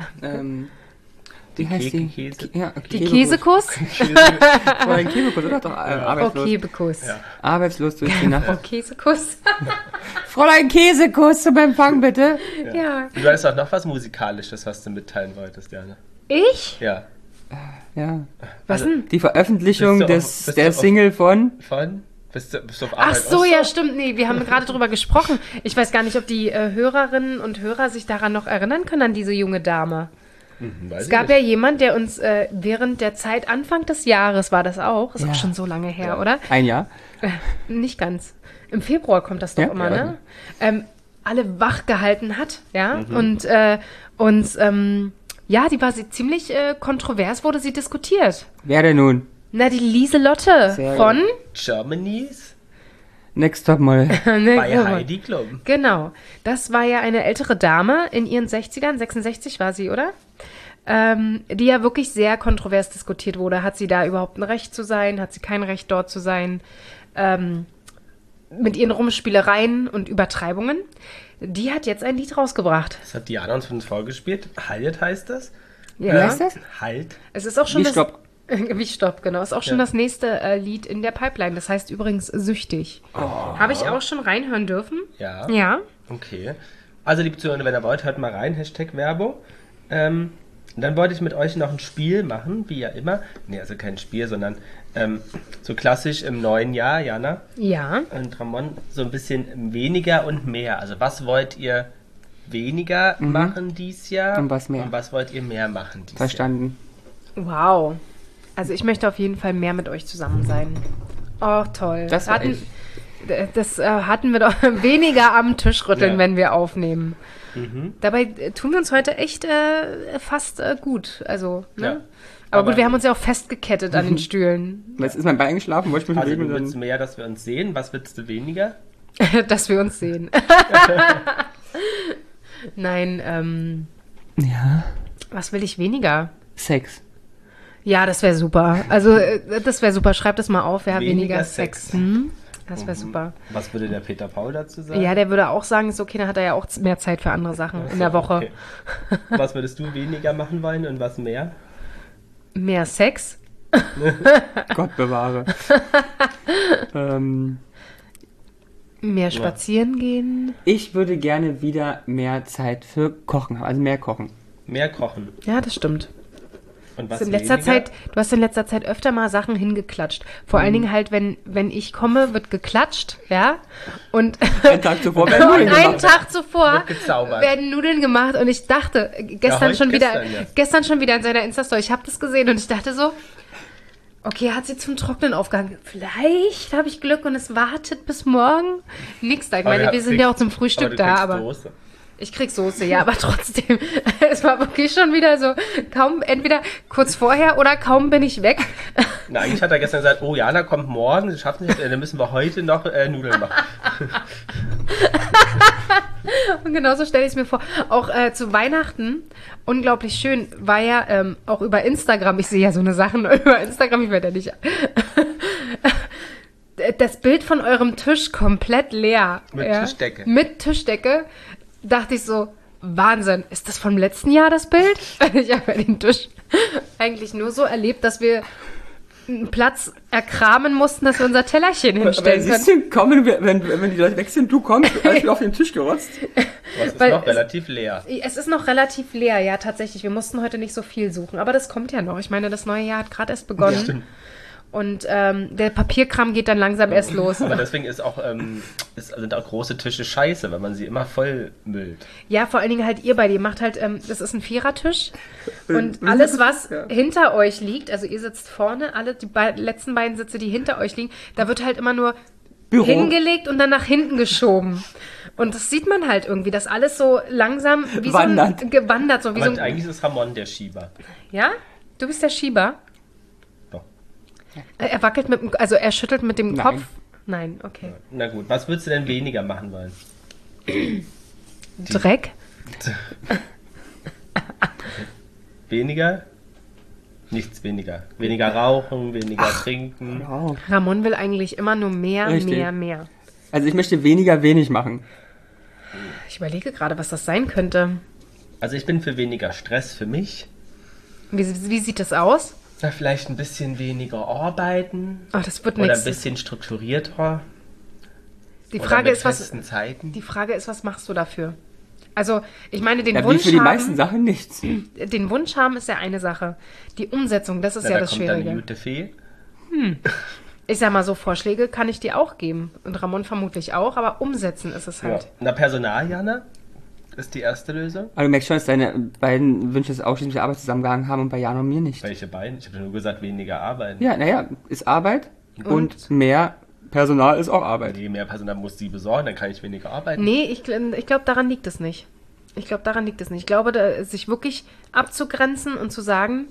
Wie heißt die? Käse- Ja, Die Käsekuss? Fräulein Käsekuss, oder? Doch, arbeitslos. Okay, Bekuss. Ja. Arbeitslos durch die Nacht. Oh, Käsekuss. Fräulein Käsekuss zum Empfang, bitte. Ja. Du hattest auch noch was Musikalisches, was du mitteilen wolltest, Jana. Ich? Ja. Ja. Was denn? Die Veröffentlichung Bist du der auf- Single von... Bist du auf Ach Arbeit so, auch ja, stimmt. Nee, wir haben gerade drüber gesprochen. Ich weiß gar nicht, ob die Hörerinnen und Hörer sich daran noch erinnern können, an diese junge Dame. Weiß Es ich gab nicht. ja jemand, der uns während der Zeit, Anfang des Jahres war das auch, ist Ja. auch schon so lange her, Ja. oder? Ein Jahr. Nicht ganz. Im Februar kommt das doch Ja, immer, ja. ne? Alle wach gehalten hat, ja? Und uns, ja, die war ziemlich kontrovers, wurde sie diskutiert. Wer denn nun? Na, die Lieselotte Sehr von... Germany's Next Top Model. bei Heidi Klum. Genau. Das war ja eine ältere Dame in ihren 60ern, 66 war sie, oder? Die ja wirklich sehr kontrovers diskutiert wurde. Hat sie da überhaupt ein Recht zu sein? Hat sie kein Recht dort zu sein? Mit ihren Rumspielereien und Übertreibungen. Die hat jetzt ein Lied rausgebracht. Das hat Diana uns vorgespielt. Halt heißt das. Ja. Wie heißt das? Halt. Es ist auch schon Wie das... Stopp. Wie Stopp, genau. Ist auch schon Ja. das nächste Lied in der Pipeline. Das heißt übrigens Süchtig. Habe ich auch schon reinhören dürfen? Ja. Ja. Okay. Also, liebe Zuhörer, wenn ihr wollt, hört mal rein. Hashtag Werbung. Dann wollte ich mit euch noch ein Spiel machen, wie ja immer. Nee, also kein Spiel, sondern so klassisch im neuen Jahr, Jana Ja. und Ramon, so ein bisschen weniger und mehr. Also, was wollt ihr weniger machen dieses Jahr? Und was mehr. Und was wollt ihr mehr machen dieses Verstanden. Wow. Also ich möchte auf jeden Fall mehr mit euch zusammen sein. Oh, toll. Das war hatten wir doch weniger am Tisch rütteln, Ja. wenn wir aufnehmen. Dabei tun wir uns heute echt fast gut. Also, ne? Ja. Aber gut, Aber- wir haben uns ja auch festgekettet an den Stühlen, Jetzt ist mein Bein eingeschlafen, wollte ich mich Jahr? Also, bewegen du und willst dann... mehr, dass wir uns sehen. Was willst du weniger? dass wir uns sehen. Nein, Ja. was will ich weniger? Sex. Ja, das wäre super. Also, das wäre super. Schreib das mal auf. Wer hat Weniger weniger Sex. Sex? Hm? Das wäre super. Was würde der Peter Paul dazu sagen? Ja, der würde auch sagen, ist okay, dann hat er ja auch mehr Zeit für andere Sachen in der Woche. Okay. Was würdest du weniger machen wollen und was mehr? Mehr Sex? Gott bewahre. Mehr spazieren gehen? Ich würde gerne wieder mehr Zeit für Kochen haben, also mehr kochen. Mehr kochen. Ja, das stimmt. Und was Du hast in letzter Zeit öfter mal Sachen hingeklatscht. Vor allen Dingen halt, wenn ich komme, wird geklatscht, ja? Und Einen Tag zuvor werden und Nudeln einen gemacht. Tag zuvor Wird gezaubert. werden Nudeln gemacht und ich dachte, gestern schon wieder in seiner Insta-Story, ich habe das gesehen und ich dachte so, okay, hat sie zum Trocknen aufgehangen. Vielleicht habe ich Glück und es wartet bis morgen. Nix da. Ich meine, wir sind ja auch zum Frühstück da, aber... Soße. Ich krieg Soße, ja, aber trotzdem. Es war wirklich schon wieder so, kaum, entweder kurz vorher oder kaum bin ich weg. Na, eigentlich hat er gestern gesagt, oh, Jana kommt morgen, das schaffen nicht, dann müssen wir heute noch Nudeln machen. Und genauso stelle ich es mir vor. Auch zu Weihnachten, unglaublich schön, war ja auch über Instagram, ich sehe ja so eine Sachen über Instagram, ich werde ja nicht... Das Bild von eurem Tisch komplett leer. Mit Tischdecke. Mit Tischdecke. Dachte ich so, Wahnsinn, ist das vom letzten Jahr das Bild? Ich habe ja den Tisch eigentlich nur so erlebt, dass wir einen Platz erkramen mussten, dass wir unser Tellerchen hinstellen Siehst können. du, kommen, wenn die Leute weg sind, du kommst, alles wieder auf den Tisch gerotzt. Das ist Weil noch relativ leer. Es ist noch relativ leer, ja, tatsächlich. Wir mussten heute nicht so viel suchen, aber das kommt ja noch. Ich meine, das neue Jahr hat gerade erst begonnen. Ja, stimmt. Und der Papierkram geht dann langsam erst los. Aber deswegen ist auch, sind auch große Tische scheiße, weil man sie immer voll müllt. Ja, vor allen Dingen halt ihr beide. Ihr macht halt, das ist ein Vierertisch. Und alles, was hinter euch liegt, also ihr sitzt vorne, die letzten beiden Sitze, die hinter euch liegen, da wird halt immer nur Büro. hingelegt und dann nach hinten geschoben. Und das sieht man halt irgendwie, dass alles so langsam wie Wandert. so ein, gewandert. So wie Aber so ein, eigentlich ist Ramon der Schieber. ja? Du bist der Schieber? Doch. Er wackelt also er schüttelt mit dem Nein. Kopf. Nein, okay. Na gut, was würdest du denn weniger machen wollen? Dreck? Weniger? Nichts weniger. Weniger rauchen, weniger trinken. Wow. Ramon will eigentlich immer nur mehr, Richtig. mehr. Also ich möchte weniger wenig machen. Ich überlege gerade, was das sein könnte. Also ich bin für weniger Stress für mich. Wie sieht das aus? Na, vielleicht ein bisschen weniger arbeiten. Oh, das wird Oder ein nichts. bisschen strukturierter. Die Oder Frage mit ist, was festen Zeiten. die Frage ist, was machst du dafür? Also, ich meine, den Ja, wie Wunsch für die haben, meisten Sachen nichts. den Wunsch haben ist ja eine Sache. Die Umsetzung, das ist Na, ja da das kommt dann eine Schwierige. gute Fee. Ich sag mal so, Vorschläge kann ich dir auch geben. Und Ramon vermutlich auch, aber umsetzen ist es Ja. halt. Na, Personal, Jana, ist die erste Lösung. Aber du merkst schon, dass deine beiden Wünsche ausschließlich mit der Arbeit zusammengehangen haben und bei Jan und mir nicht. Welche beiden? Ich habe nur gesagt, weniger arbeiten. Ja, naja, ist Arbeit und mehr Personal ist auch Arbeit. Je mehr Personal muss sie besorgen, dann kann ich weniger arbeiten. Nee, ich glaube, daran liegt es nicht. Ich glaube, sich wirklich abzugrenzen und zu sagen,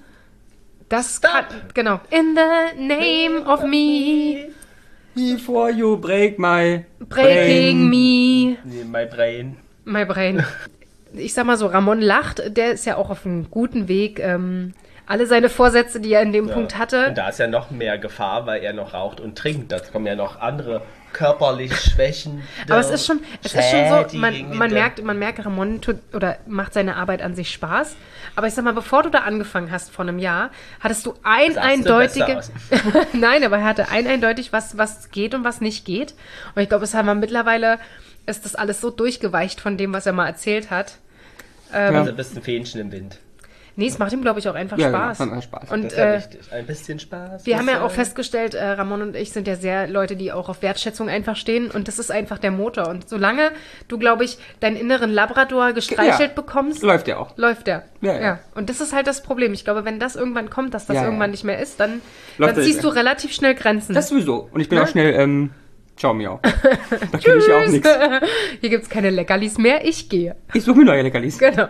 das kann, genau. In the name of me, Before you break my breaking brain. me. Nee, my brain. My brain. Ich sag mal so, Ramon lacht, der ist ja auch auf einem guten Weg. Alle seine Vorsätze, die er in dem Punkt hatte. Und da ist ja noch mehr Gefahr, weil er noch raucht und trinkt. Da kommen ja noch andere körperlich Schwächen. Aber es ist schon so, man merkt, Ramon macht seine Arbeit an sich Spaß. Aber ich sag mal, bevor du da angefangen hast vor einem Jahr, hattest du eindeutige. Nein, aber er hatte eindeutig, was geht und was nicht geht. Und ich glaube, mittlerweile ist das alles so durchgeweicht von dem, was er mal erzählt hat. Also bist ein Fähnchen im Wind. Nee, es macht ihm, glaube ich, auch einfach Ja, Spaß. genau, Spaß. Und Das ist ja wichtig. Ein bisschen Spaß. wir haben ja muss auch sein. festgestellt, Ramon und ich sind ja sehr Leute, die auch auf Wertschätzung einfach stehen. Und das ist einfach der Motor. Und solange du, glaube ich, deinen inneren Labrador gestreichelt bekommst, Läuft ja auch. läuft der. Ja. Und das ist halt das Problem. Ich glaube, wenn das irgendwann kommt, dass das Ja, irgendwann ja. nicht mehr ist, dann Läuft das ziehst nicht du relativ schnell Grenzen. Das sowieso. Und ich bin Ne? auch schnell, ciao miau. Da kriege ich ja auch nichts. Hier gibt es keine Leckerlis mehr, ich gehe. Ich suche mir neue Leckerlis. Genau.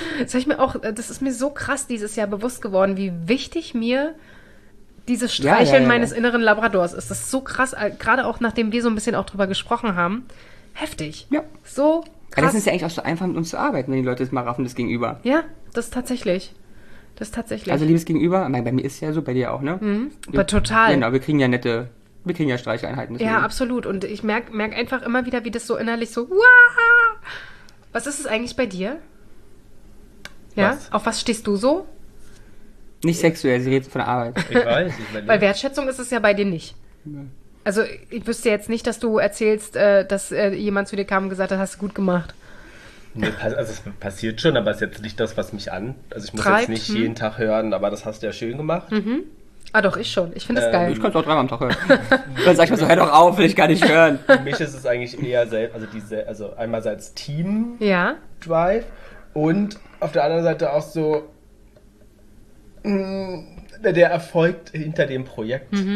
Das ist mir so krass dieses Jahr bewusst geworden, wie wichtig mir dieses Streicheln Ja. meines inneren Labradors ist. Das ist so krass, gerade auch nachdem wir so ein bisschen auch drüber gesprochen haben. Heftig. Ja. So Aber krass. das ist ja eigentlich auch so einfach mit uns zu arbeiten, wenn die Leute das mal raffen, das Gegenüber. Ja, das ist tatsächlich. Also liebes Gegenüber, bei mir ist ja so, bei dir auch, ne? Aber total. Genau, wir kriegen ja Streicheinheiten. Ja, absolut. Und ich merk einfach immer wieder, wie das so innerlich so, Wah! Was ist es eigentlich bei dir? Ja? Was? Auf was stehst du so? Nicht sexuell, sie redet von der Arbeit. Ich weiß, ich überlege. Weil Wertschätzung ist es ja bei dir nicht. Also ich wüsste jetzt nicht, dass du erzählst, dass jemand zu dir kam und gesagt hat, hast du gut gemacht. Nee, also es passiert schon, aber es ist jetzt nicht das, was mich an. Also ich muss Treibt, jetzt nicht jeden Tag hören, aber das hast du ja schön gemacht. Ah doch, ich schon. Ich finde das geil. Ich kann es auch dreimal am Tag hören. Dann sag ich mal so, hör doch auf, will ich gar nicht hören. Für mich ist es eigentlich eher also einerseits Team-Drive Ja, und auf der anderen Seite auch so der Erfolg hinter dem Projekt.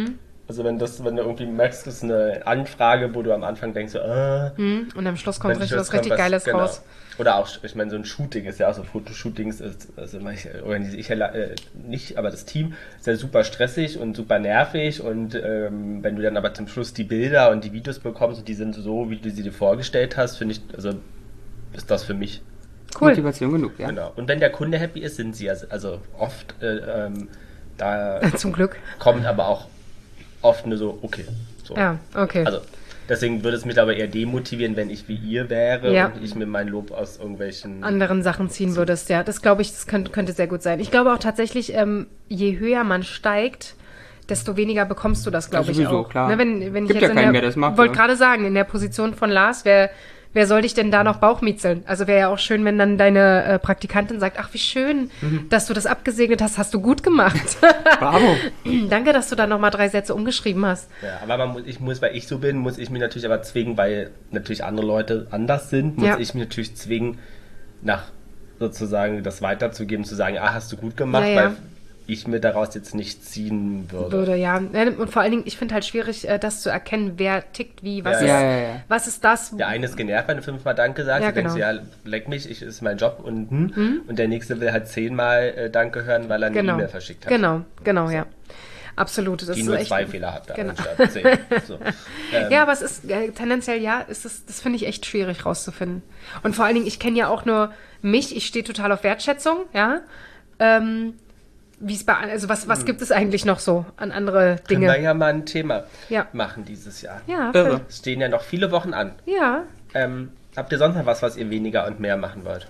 Also wenn du irgendwie merkst, das ist eine Anfrage, wo du am Anfang denkst, so, Und am Schluss kommt wenn richtig Schluss was richtig kommt Geiles genau. raus. Oder auch, ich meine, so ein Shooting ist ja auch so, Fotoshootings organisiere ich ja nicht, aber das Team ist ja super stressig und super nervig und wenn du dann aber zum Schluss die Bilder und die Videos bekommst und die sind so, wie du sie dir vorgestellt hast, finde ich, also ist das für mich. Cool. Motivation genug, ja. Genau. Und wenn der Kunde happy ist, sind sie also oft, da Zum Glück. kommt aber auch oft nur so, okay. So. Ja, okay. Also deswegen würde es mich aber eher demotivieren, wenn ich wie ihr wäre Ja. und ich mir mein Lob aus irgendwelchen... anderen Sachen ziehen würdest, ja. Das glaube ich, das könnte sehr gut sein. Ich glaube auch tatsächlich, je höher man steigt, desto weniger bekommst du das, glaube ich, sowieso, auch. klar. Ne, wenn ich Gibt jetzt ja keinen mehr, der das macht, wollte ja. gerade sagen, in der Position von Lars, wer soll dich denn da noch Bauchmiezeln? Also wäre ja auch schön, wenn dann deine Praktikantin sagt, ach, wie schön, dass du das abgesegnet hast, hast du gut gemacht. Bravo. Danke, dass du da nochmal 3 Sätze umgeschrieben hast. Ja, aber weil ich so bin, muss ich mich natürlich aber zwingen, weil natürlich andere Leute anders sind, muss Ja. ich mich natürlich zwingen, nach sozusagen das weiterzugeben, zu sagen, hast du gut gemacht, Ja, ja. weil ich mir daraus jetzt nicht ziehen würde. Ja. Und vor allen Dingen, ich finde halt schwierig, das zu erkennen, wer tickt wie, was, Ja, ist, ja. was ist das? Der eine ist genervt, wenn du 5-mal Danke sagst, Ja, du denkst, genau. ja, leck mich, ist mein Job und der nächste will halt 10-mal Danke hören, weil er eine E-Mail verschickt hat. Genau, ja. Absolut. Das Die ist nur echt, 2 Fehler hat, Genau. anstatt 10. So. Ja, aber es ist tendenziell das finde ich echt schwierig rauszufinden. Und vor allen Dingen, ich kenne ja auch nur mich, ich stehe total auf Wertschätzung, ja. Wie es was gibt es eigentlich noch so an andere Können wir Dinge? ja mal ein Thema Ja. machen dieses Jahr. Ja, Irre. Es stehen ja noch viele Wochen an. ja. Habt ihr sonst noch was ihr weniger und mehr machen wollt?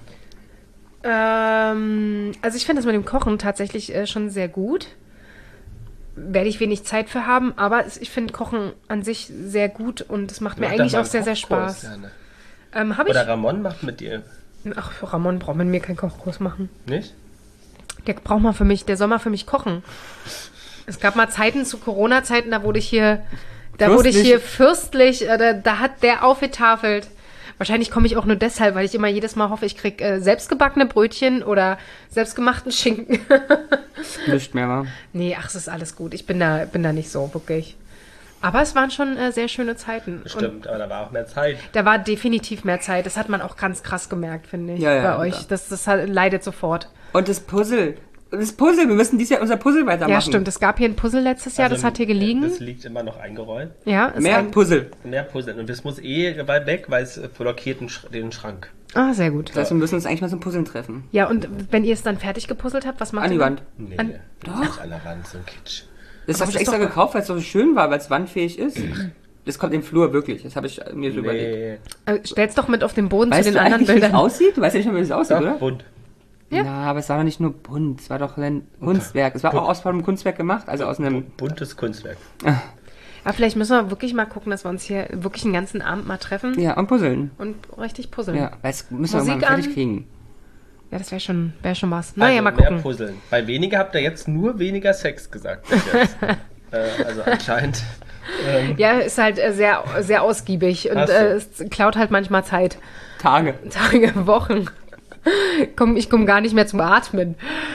Also ich finde das mit dem Kochen tatsächlich schon sehr gut. Werde ich wenig Zeit für haben, aber ich finde Kochen an sich sehr gut und es macht mir Mach doch eigentlich mal auch einen sehr, sehr Kochkurs, Spaß. Jana. Habe ich? Oder Ramon macht mit dir, Ach, Ramon braucht mit mir keinen Kochkurs machen. nicht? Der soll mal für mich kochen. Es gab mal Zeiten zu Corona-Zeiten, da wurde ich hier fürstlich, da hat der aufgetafelt. Wahrscheinlich komme ich auch nur deshalb, weil ich immer jedes Mal hoffe, ich kriege selbstgebackene Brötchen oder selbstgemachten Schinken. Nicht mehr, wa? Nee, ach, es ist alles gut. Ich bin da nicht so, wirklich. Aber es waren schon sehr schöne Zeiten. Und Stimmt, aber da war auch mehr Zeit. da war definitiv mehr Zeit. Das hat man auch ganz krass gemerkt, finde ich, Ja, bei euch. klar. Das leidet sofort. Und das Puzzle. Wir müssen dieses Jahr unser Puzzle weitermachen. Ja, stimmt. Es gab hier ein Puzzle letztes Jahr, das hat hier gelegen. Das liegt immer noch eingerollt. Ja, ist Mehr Puzzle. Mehr Puzzle. Und das muss weit weg, weil es blockiert den Schrank. Ah, sehr gut. Das heißt, wir müssen uns eigentlich mal zum Puzzeln treffen. Ja, und wenn ihr es dann fertig gepuzzelt habt, was macht An die ihr dann? Wand. Nee, An- das ist nicht an der Wand, so ein Kitsch. Das Aber habe ich das ist extra doch- gekauft, weil es so schön war, weil es wandfähig ist. Das kommt im Flur, wirklich. Das habe ich mir so überlegt. Nee, Stell's doch mit auf den Boden Weißt zu den du anderen eigentlich, wie es Bildern. aussieht? Du weißt ja nicht mehr, wie es aussieht, doch, oder? bunt. Ja. Na, aber es war doch nicht nur bunt. Es war doch ein Kunstwerk. Es war auch aus einem Kunstwerk gemacht, also aus einem... Buntes Kunstwerk. Ja, vielleicht müssen wir wirklich mal gucken, dass wir uns hier wirklich einen ganzen Abend mal treffen Ja, und puzzeln. und richtig puzzeln. Ja, weil es müssen wir Musik mal fertig an. kriegen. Ja, das wäre schon was. Naja, Also mal mehr gucken. Puzzeln. Bei weniger habt ihr jetzt nur weniger Sex gesagt. bis jetzt. Also anscheinend. Ja, ist halt sehr, sehr ausgiebig und Ach so. es klaut halt manchmal Zeit. Tage. Tage, Wochen. Ich komme gar nicht mehr zum Atmen.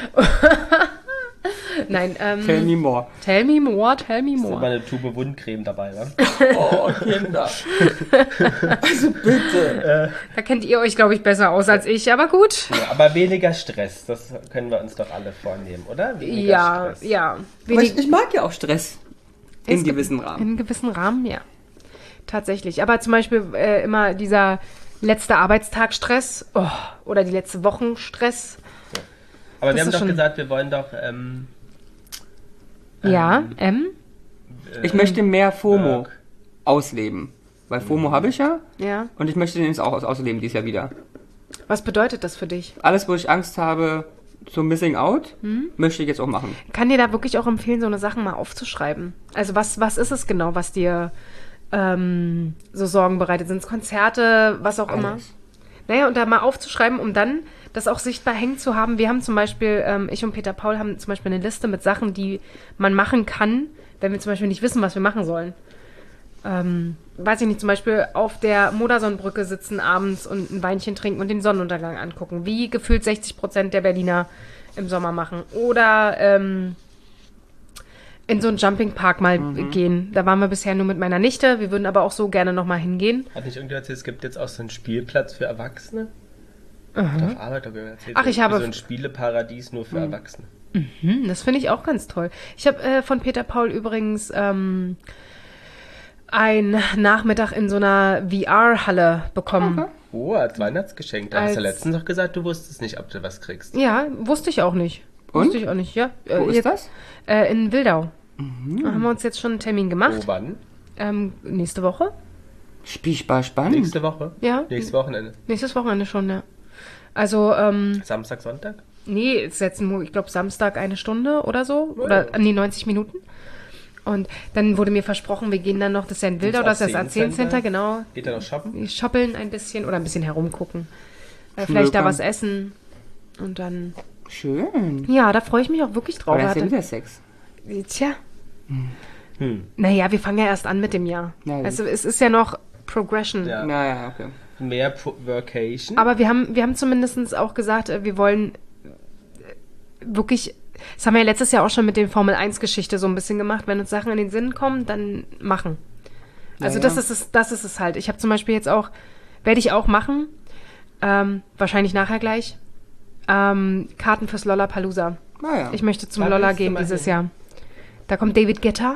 Nein, Tell me more. tell me more. Ist immer eine Tube Wundcreme dabei, wa? Oh, Kinder. Also bitte. Da kennt ihr euch, glaube ich, besser aus als ich, aber gut. Ja, aber weniger Stress, das können wir uns doch alle vornehmen, oder? Weniger Ja, Stress. ja. Aber ich mag ja auch Stress. In Es gibt- gewissen Rahmen. In gewissen Rahmen, ja. Tatsächlich. Aber zum Beispiel immer dieser letzte Arbeitstag Stress oder die letzte Wochen Stress. Aber Das wir haben ist doch schon- gesagt, wir wollen doch Ja, Ich möchte mehr FOMO Work. ausleben. Weil FOMO habe ich ja. ja. Und ich möchte den jetzt auch ausleben dieses Jahr wieder. Was bedeutet das für dich? Alles, wo ich Angst habe zum Missing Out, möchte ich jetzt auch machen. Kann dir da wirklich auch empfehlen, so eine Sachen mal aufzuschreiben? Also was ist es genau, was dir so Sorgen bereitet? Sind es Konzerte, was auch immer? Alles. Naja, und da mal aufzuschreiben, um dann das auch sichtbar hängen zu haben. Wir haben zum Beispiel, ich und Peter Paul haben zum Beispiel eine Liste mit Sachen, die man machen kann, wenn wir zum Beispiel nicht wissen, was wir machen sollen. Weiß ich nicht, zum Beispiel auf der Modersohnbrücke sitzen abends und ein Weinchen trinken und den Sonnenuntergang angucken, wie gefühlt 60% der Berliner im Sommer machen. Oder in so einen Jumping-Park mal gehen. Da waren wir bisher nur mit meiner Nichte. Wir würden aber auch so gerne noch mal hingehen. Hat nicht irgendwer erzählt, es gibt jetzt auch so einen Spielplatz für Erwachsene? Auf Arbeit habe ich erzählt. Ach, ich habe- so ein Spieleparadies nur für Erwachsene. Das finde ich auch ganz toll. Ich habe von Peter Paul übrigens einen Nachmittag in so einer VR-Halle bekommen. Oh, als Weihnachtsgeschenk. Da hast du Als- letztens noch gesagt, du wusstest nicht, ob du was kriegst. Ja, wusste ich auch nicht. Und? Wusste ich auch nicht, ja. Wo ist das? In Wildau. Da haben wir uns jetzt schon einen Termin gemacht. Oh, wann? Nächste Woche. Spannend. Nächste Woche? Ja. Nächstes Wochenende. Nächstes Wochenende schon, ja. Also, Samstag, Sonntag? nee, es ist jetzt nur, ich glaube, Samstag 1 Stunde oder so. Oder, nee, 90 Minuten. Und dann wurde mir versprochen, wir gehen dann noch, das ist ja in Wildau, das ist das A10-Center, genau. Geht er noch shoppen? Wir shoppeln ein bisschen oder ein bisschen herumgucken. Vielleicht da Schmökern. was essen. Und dann, Schön. ja, da freue ich mich auch wirklich drauf. Aber das ist ja Hatte- wieder Sex. Tja. Naja, wir fangen ja erst an mit dem Jahr. Ja, gut. Also es ist ja noch Progression. Ja. Naja, okay. Mehr Workation. Aber wir haben zumindest auch gesagt, wir wollen wirklich, das haben wir ja letztes Jahr auch schon mit den Formel-1-Geschichte so ein bisschen gemacht, wenn uns Sachen in den Sinn kommen, dann machen. Also Ja, das ja. ist es halt. Ich habe zum Beispiel jetzt auch, werde ich auch machen, wahrscheinlich nachher glelich, Karten fürs Lollapalooza. Naja. Ich möchte zum Da Lolla willst du gehen mal dieses hin. Jahr. Da kommt David Guetta.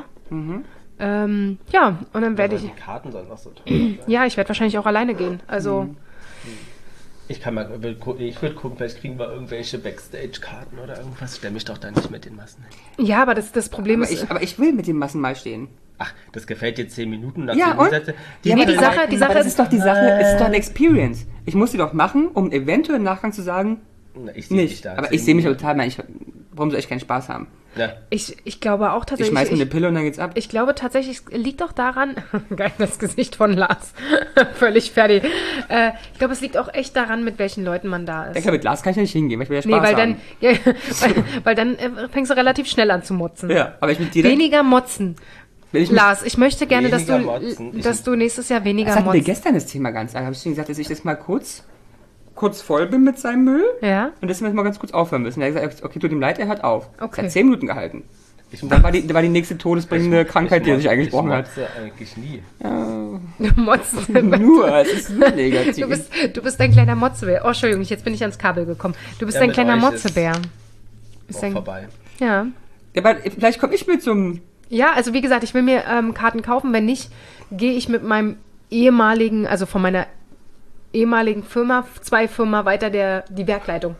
Ja, und dann werde ich, Die Karten sollen noch so teuer sein. ja, ich werde wahrscheinlich auch alleine gehen. Also, Ich würde gucken, vielleicht kriegen wir irgendwelche Backstage-Karten oder irgendwas. Stell mich doch da nicht mit den Massen hin. ja, aber das Problem Aber ist, ich will mit den Massen mal stehen. Ach, das gefällt dir 10 Minuten. Nach Ja, 10 und? Sätze. Nee, die Sache aber das ist- ist doch die Sache, es ist doch eine Experience. Ich muss die doch machen, um eventuell im Nachgang zu sagen, Na, ich sehe dich nicht. da. Aber 10 ich sehe mich Minuten. total, warum soll ich keinen Spaß haben? Ja. ich glaube auch Ich tatsächlich, schmeiß mir eine Pille und dann geht's ab. ich glaube tatsächlich, es liegt auch daran, geil, das Gesicht von Lars, völlig fertig. Ich glaube, es liegt auch echt daran, mit welchen Leuten man da ist. Ja, klar, mit Glas kann ich ja nicht hingehen, weil ich will ja Nee, Spaß weil haben. dann, ja, weil dann fängst du relativ schnell an zu motzen. Ja, aber ich mit dir Weniger motzen. wenn ich mich, Lars, ich möchte gerne, dass Weniger motzen. dass du nächstes Jahr weniger das hatten wir motzt. gestern das Thema ganz lang. Habe ich ihm gesagt, dass ich das mal kurz voll bin mit seinem Müll Ja? und dass wir mal ganz kurz aufhören müssen. Er hat gesagt, okay, tut ihm leid, er hört auf. Okay. Es hat 10 Minuten gehalten. Und dann war die nächste todesbringende Krankheit, die er sich eingesprochen hat. Ich motze eigentlich nie. Du motzt. Nur, es ist nur negativ. Du bist ein kleiner Motzebär. Oh, Entschuldigung, jetzt bin ich ans Kabel gekommen. Du bist Ja, ein mit kleiner euch Motzebär. Bist Auch ein, vorbei. ja. Ja, aber vielleicht komme ich mit zum... Ja, also wie gesagt, ich will mir Karten kaufen. Wenn nicht, gehe ich mit meinem ehemaligen, also von meiner ehemaligen Firma, 2 Firma weiter die Werkleitung.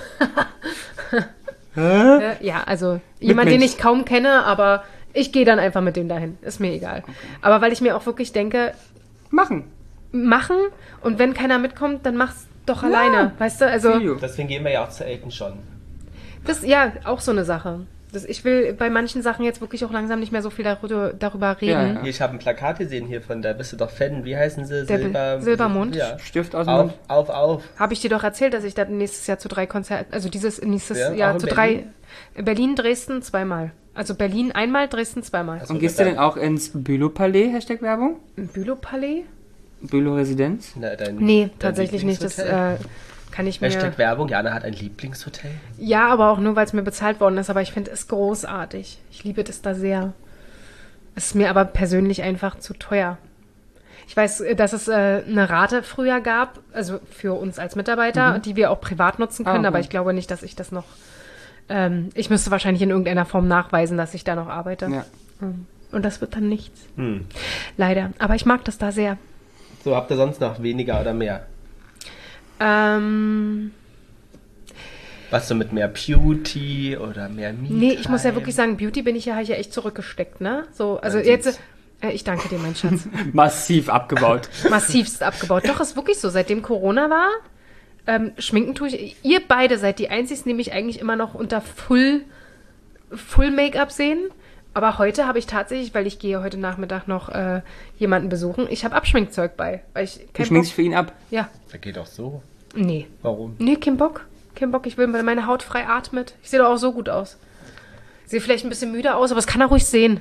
Ja, also jemand, den Mensch. ich kaum kenne, aber ich gehe dann einfach mit dem dahin. Ist mir egal. Aber weil ich mir auch wirklich denke, Machen. machen und wenn keiner mitkommt, dann mach's doch alleine. Weißt du, also Video. Deswegen gehen wir ja auch zu Elton John. das ja auch so eine Sache. Ich will bei manchen Sachen jetzt wirklich auch langsam nicht mehr so viel darüber reden. Ja, ja. Hier, ich habe ein Plakat gesehen hier von, da bist du doch Fan. Wie heißen sie? Silbermond. Ja. Stift aus dem Auf, Mund. auf. Habe ich dir doch erzählt, dass ich dann nächstes Jahr zu 3 Konzerten, also nächstes Ja, Jahr auch in zu Berlin? 3, Berlin, Dresden 2-mal. Also Berlin einmal, Dresden 2-mal. Also Und gehst du denn auch ins Bülow-Palais, Hashtag Werbung? Im Bülow-Palais? Bülow-Residenz? Nee, tatsächlich nicht. Das kann ich mir... Hashtag Werbung, Jana hat ein Lieblingshotel. Ja, aber auch nur, weil es mir bezahlt worden ist. Aber ich finde es großartig. Ich liebe das da sehr. Es ist mir aber persönlich einfach zu teuer. Ich weiß, dass es eine Rate früher gab, also für uns als Mitarbeiter, die wir auch privat nutzen können. okay. Aber ich glaube nicht, dass ich das noch... ich müsste wahrscheinlich in irgendeiner Form nachweisen, dass ich da noch arbeite. Ja. Und das wird dann nichts. Leider. Aber ich mag das da sehr. So, habt ihr sonst noch weniger oder mehr? Was so mit mehr Beauty oder mehr Me-Time? Nee, ich muss ja wirklich sagen, Beauty habe ich ja echt zurückgesteckt, ne? So, also Man jetzt... sieht's. Ich danke dir, mein Schatz. Massiv abgebaut. Massivst abgebaut. Doch, ist wirklich so. Seitdem Corona war, schminken tue ich... Ihr beide seid die Einzigen, die mich eigentlich immer noch unter Full Make-up sehen. Aber heute habe ich tatsächlich, weil ich gehe heute Nachmittag noch jemanden besuchen, ich habe Abschminkzeug bei. Weil ich Du keinen schminkst Bock... für ihn ab. Ja, Da geht doch so. nee. Warum? Nee, kein Bock. Kein Bock. Ich will, weil meine Haut frei atmet. Ich sehe doch auch so gut aus. Sehe vielleicht ein bisschen müde aus, aber das kann er ruhig sehen.